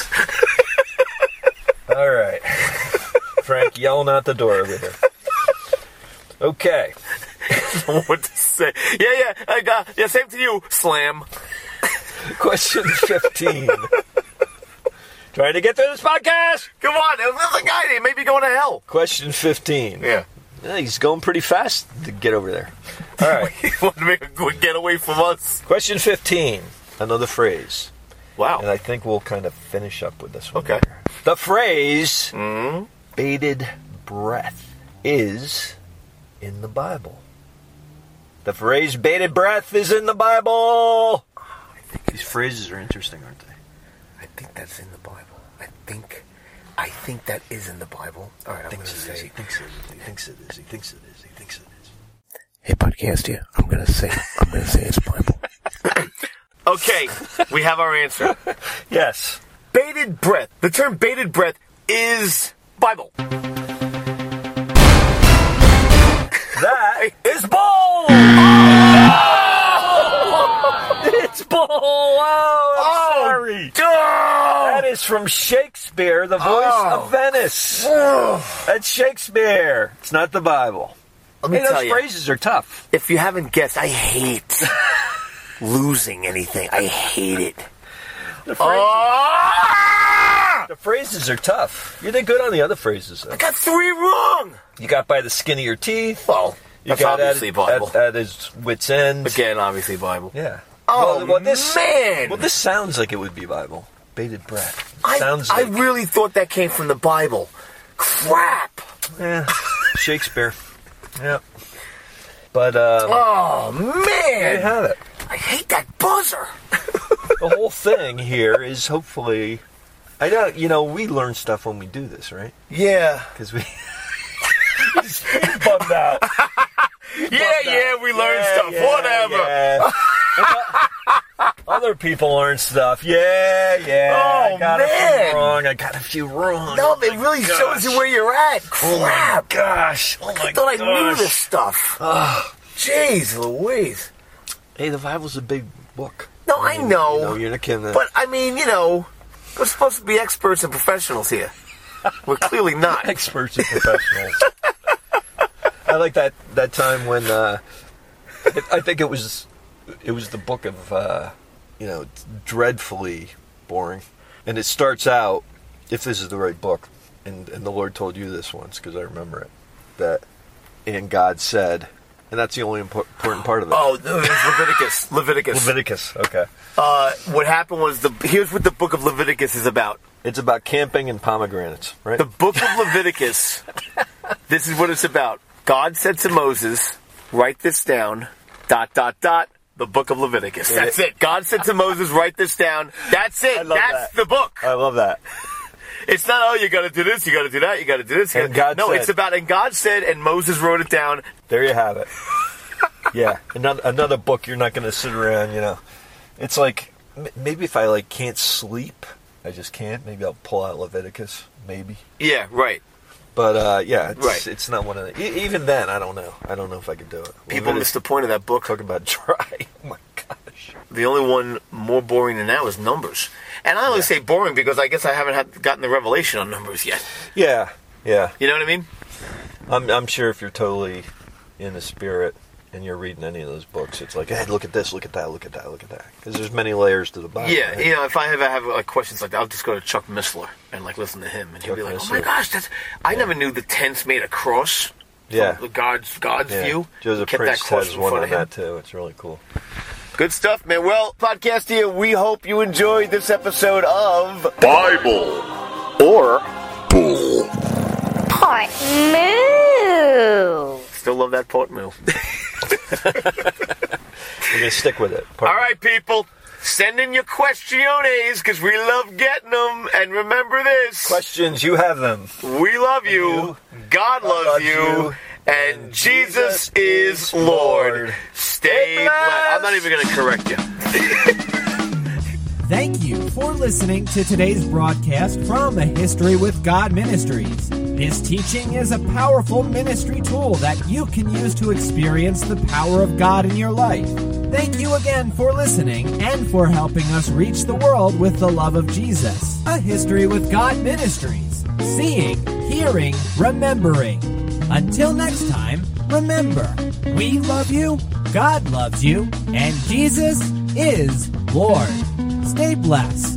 Speaker 4: All right. Frank yelling out the door over there. Okay.
Speaker 3: What to say? Yeah, same to you. Slam.
Speaker 4: Question 15. Trying to get through this podcast.
Speaker 3: Come on, there's a guy there. Maybe going to hell.
Speaker 4: Question 15.
Speaker 3: Yeah.
Speaker 4: He's going pretty fast to get over there. All right.
Speaker 3: He wanted to make a good getaway from us.
Speaker 4: Question 15. Another phrase.
Speaker 3: Wow.
Speaker 4: And I think we'll kind of finish up with this one.
Speaker 3: Okay.
Speaker 4: Here. The phrase bated breath is in the Bible. The phrase bated breath is in the Bible. These phrases are interesting, aren't they?
Speaker 3: I think that's in the Bible. I think that is in the Bible. All right, I'm going to say.
Speaker 4: He thinks it is.
Speaker 3: Hey, podcast here. I'm going to say it's Bible. Okay, we have our answer.
Speaker 4: Yes.
Speaker 3: Bated breath. The term bated breath is Bible.
Speaker 4: That is bull! It's bull! Oh, I'm sorry. That is from Shakespeare, the voice of Venice. That's Shakespeare. It's not the Bible.
Speaker 3: Let me tell
Speaker 4: those
Speaker 3: you,
Speaker 4: phrases are tough.
Speaker 3: If you haven't guessed, I hate losing anything. I hate it.
Speaker 4: The phrases are tough. You did good on the other phrases, though.
Speaker 3: I got 3 wrong.
Speaker 4: You got by the skin of your teeth.
Speaker 3: Well, that's obviously Bible.
Speaker 4: At his wit's end.
Speaker 3: Again, obviously Bible.
Speaker 4: Yeah.
Speaker 3: Oh, man.
Speaker 4: Well, this sounds like it would be Bible. Bated breath.
Speaker 3: I really thought that came from the Bible. Crap.
Speaker 4: Yeah. Shakespeare. Yeah. But,
Speaker 3: oh, man.
Speaker 4: There you have it.
Speaker 3: I hate that buzzer.
Speaker 4: The whole thing here is hopefully I know, we learn stuff when we do this, right?
Speaker 3: Yeah.
Speaker 4: Because we... He's bummed out.
Speaker 3: We learn stuff. Whatever.
Speaker 4: Yeah. Other people learn stuff. Yeah.
Speaker 3: Oh,
Speaker 4: I got a few wrong.
Speaker 3: No, it really shows you where you're at.
Speaker 4: Oh my
Speaker 3: Crap.
Speaker 4: gosh.
Speaker 3: I thought I knew this stuff. Jeez Louise.
Speaker 4: Hey, the Bible's a big book.
Speaker 3: No, I know.
Speaker 4: You're not kidding.
Speaker 3: But, I mean, we're supposed to be experts and professionals here. We're clearly not.
Speaker 4: Experts and professionals. I like that time when I think it was the book of it's dreadfully boring, and it starts out, if this is the right book, and the Lord told you this once because I remember it, that and God said, and that's the only important part of it.
Speaker 3: Oh, it's Leviticus.
Speaker 4: Leviticus. Okay.
Speaker 3: What happened was here's what the book of Leviticus is about.
Speaker 4: It's about camping and pomegranates, right?
Speaker 3: The book of Leviticus. This is what it's about. God said to Moses, "Write this down." ... The book of Leviticus. That's it. God said to Moses, "Write this down." That's it. That's the book.
Speaker 4: I love that.
Speaker 3: It's not, you got to do this, you got to do that, you got to do this.
Speaker 4: And God said,
Speaker 3: it's about, and God said, and Moses wrote it down.
Speaker 4: There you have it. Yeah, another book you're not going to sit around, It's like, maybe if I, can't sleep, I just can't. Maybe I'll pull out Leviticus, maybe.
Speaker 3: Yeah, right.
Speaker 4: But, it's not one of the... Even then, I don't know. I don't know if I could do it.
Speaker 3: People miss the point of that book.
Speaker 4: Talking about dry. Oh, my gosh.
Speaker 3: The only one more boring than that was Numbers. And I only say boring because I guess I haven't gotten the revelation on Numbers yet.
Speaker 4: Yeah.
Speaker 3: You know what I mean?
Speaker 4: I'm sure if you're totally in the spirit and you're reading any of those books, it's like, hey, look at this, look at that, look at that, look at that. Because there's many layers to the Bible.
Speaker 3: Yeah,
Speaker 4: right?
Speaker 3: if I ever have questions like that, I'll just go to Chuck Missler and listen to him, and he'll be like, "Oh my gosh, I never knew the tents made a cross."
Speaker 4: Yeah,
Speaker 3: from God's view.
Speaker 4: Joseph Prince has one on that too. It's really cool.
Speaker 3: Good stuff, man. Well, podcast here, we hope you enjoyed this episode of
Speaker 5: Bible or Bull.
Speaker 1: Part moo.
Speaker 3: Still love that part moo.
Speaker 4: We're going to stick with it.
Speaker 3: All right, people. Send in your questiones because we love getting them. And remember this.
Speaker 4: Questions, you have them.
Speaker 3: We love you. God loves you. And Jesus is Lord. Stay blessed. I'm not even going to correct you.
Speaker 2: Thank you for listening to today's broadcast from A History with God Ministries. This teaching is a powerful ministry tool that you can use to experience the power of God in your life. Thank you again for listening and for helping us reach the world with the love of Jesus. A History with God Ministries. Seeing, hearing, remembering. Until next time, remember, we love you, God loves you, and Jesus is Lord. Stay blessed.